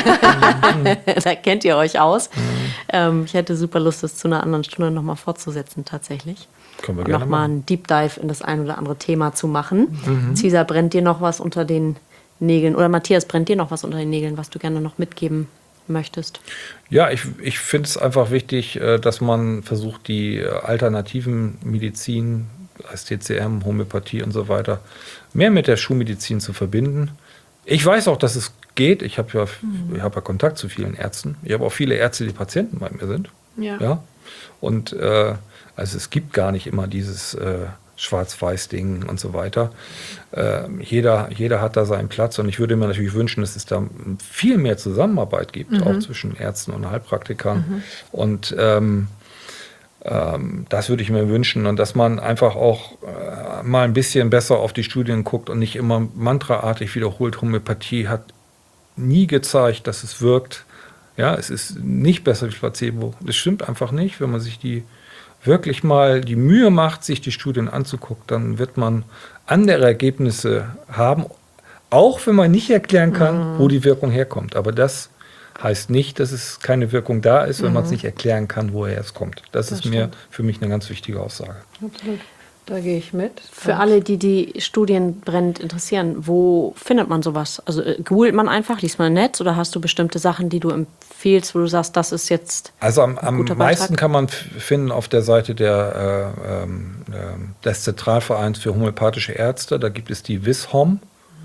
Da kennt ihr euch aus. Mhm. Ähm, ich hätte super Lust, das zu einer anderen Stunde nochmal fortzusetzen, tatsächlich. Können wir und gerne nochmal einen Deep Dive in das ein oder andere Thema zu machen. Mhm. Cesar, brennt dir noch was unter den Nägeln? Oder Matthias, brennt dir noch was unter den Nägeln, was du gerne noch mitgeben möchtest? Ja, ich, ich finde es einfach wichtig, dass man versucht, die alternativen Medizin, als T C M, Homöopathie und so weiter, mehr mit der Schulmedizin zu verbinden. Ich weiß auch, dass es geht. Ich habe ja, mhm. ich hab ja Kontakt zu vielen Ärzten. Ich habe auch viele Ärzte, die Patienten bei mir sind. Ja. Ja? Und äh, also es gibt gar nicht immer dieses äh, Schwarz-Weiß-Ding und so weiter. Äh, jeder, jeder hat da seinen Platz und ich würde mir natürlich wünschen, dass es da viel mehr Zusammenarbeit gibt, mhm. auch zwischen Ärzten und Heilpraktikern. Mhm. Und ähm, ähm, das würde ich mir wünschen und dass man einfach auch äh, mal ein bisschen besser auf die Studien guckt und nicht immer mantraartig wiederholt, Homöopathie hat nie gezeigt, dass es wirkt. Ja, es ist nicht besser wie Placebo. Das stimmt einfach nicht, wenn man sich die wirklich mal die Mühe macht, sich die Studien anzugucken, dann wird man andere Ergebnisse haben, auch wenn man nicht erklären kann, mhm. wo die Wirkung herkommt. Aber das heißt nicht, dass es keine Wirkung da ist, wenn mhm. man es nicht erklären kann, woher es kommt. Das, das ist stimmt. mir für mich eine ganz wichtige Aussage. Absolut. Da gehe ich mit. Für alle, die die Studien brennend interessieren, wo findet man sowas? Also äh, googelt man einfach, liest man im Netz oder hast du bestimmte Sachen, die du empfiehlst, wo du sagst, das ist jetzt Also am, ein am guter meisten Beitrag? kann man finden auf der Seite der, äh, äh, des Zentralvereins für homöopathische Ärzte. Da gibt es die WISHOM. Mhm.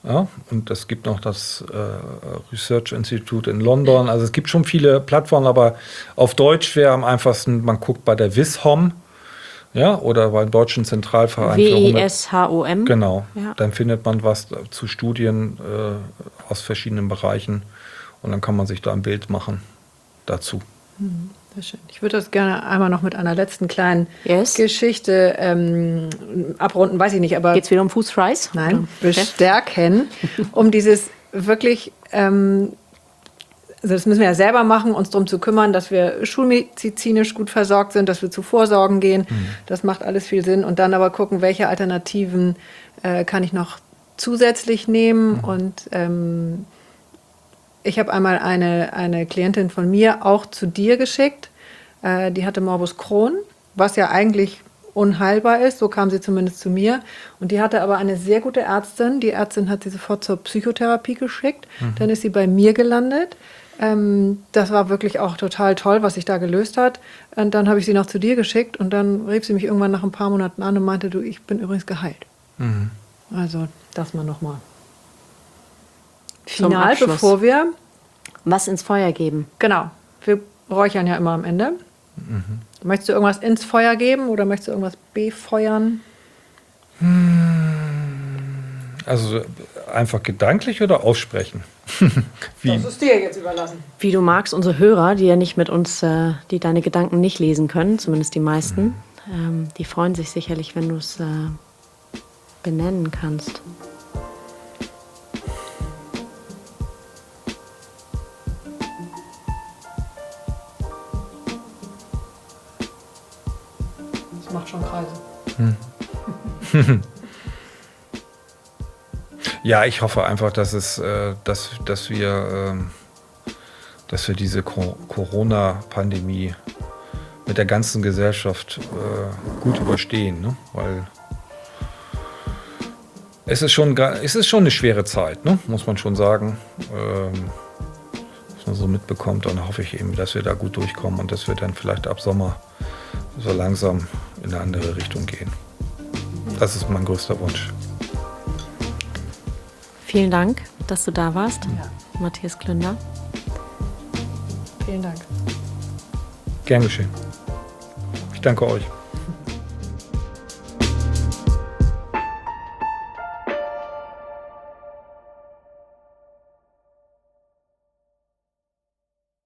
Ja, und es gibt noch das äh, Research Institute in London. Also es gibt schon viele Plattformen, aber auf Deutsch wäre am einfachsten, man guckt bei der WISHOM, ja, oder beim Deutschen Zentralverein für W I Homö- S H O M. Genau, Ja. dann findet man was zu Studien äh, aus verschiedenen Bereichen und dann kann man sich da ein Bild machen dazu. Sehr schön. Ich würde das gerne einmal noch mit einer letzten kleinen Yes. Geschichte ähm, abrunden, weiß ich nicht, aber Geht's wieder um Fußfries? nein, Okay. bestärken, um dieses wirklich, ähm, also das müssen wir ja selber machen, uns darum zu kümmern, dass wir schulmedizinisch gut versorgt sind, dass wir zu Vorsorgen gehen. Das macht alles viel Sinn. Und dann aber gucken, welche Alternativen äh, kann ich noch zusätzlich nehmen. Und ähm, ich habe einmal eine, eine Klientin von mir auch zu dir geschickt. Äh, die hatte Morbus Crohn, was ja eigentlich unheilbar ist. So kam sie zumindest zu mir. Und die hatte aber eine sehr gute Ärztin. Die Ärztin hat sie sofort zur Psychotherapie geschickt. Dann ist sie bei mir gelandet. Ähm, das war wirklich auch total toll, was sich da gelöst hat. Und dann habe ich sie noch zu dir geschickt. Und dann rief sie mich irgendwann nach ein paar Monaten an und meinte, du, ich bin übrigens geheilt. Also das mal nochmal. Zum Final, Abschluss. bevor wir, Was ins Feuer geben. genau, wir räuchern ja immer am Ende. Möchtest du irgendwas ins Feuer geben oder möchtest du irgendwas befeuern? Also einfach gedanklich oder aussprechen? Wie? ist dir jetzt überlassen. Wie du magst, unsere Hörer, die ja nicht mit uns, äh, die deine Gedanken nicht lesen können, zumindest die meisten, ähm, die freuen sich sicherlich, wenn du es äh, benennen kannst. Das macht schon Kreise. Ja, ich hoffe einfach, dass es, äh, dass, dass wir, ähm, dass wir diese Co- Corona-Pandemie mit der ganzen Gesellschaft äh, gut überstehen, ne? Weil es ist schon, ga- es ist schon eine schwere Zeit, ne? Muss man schon sagen, ähm, was man so mitbekommt. Und hoffe ich eben, dass wir da gut durchkommen und dass wir dann vielleicht ab Sommer so langsam in eine andere Richtung gehen. Das ist mein größter Wunsch. Vielen Dank, dass du da warst, Matthias Klünder. Vielen Dank. Gern geschehen. Ich danke euch.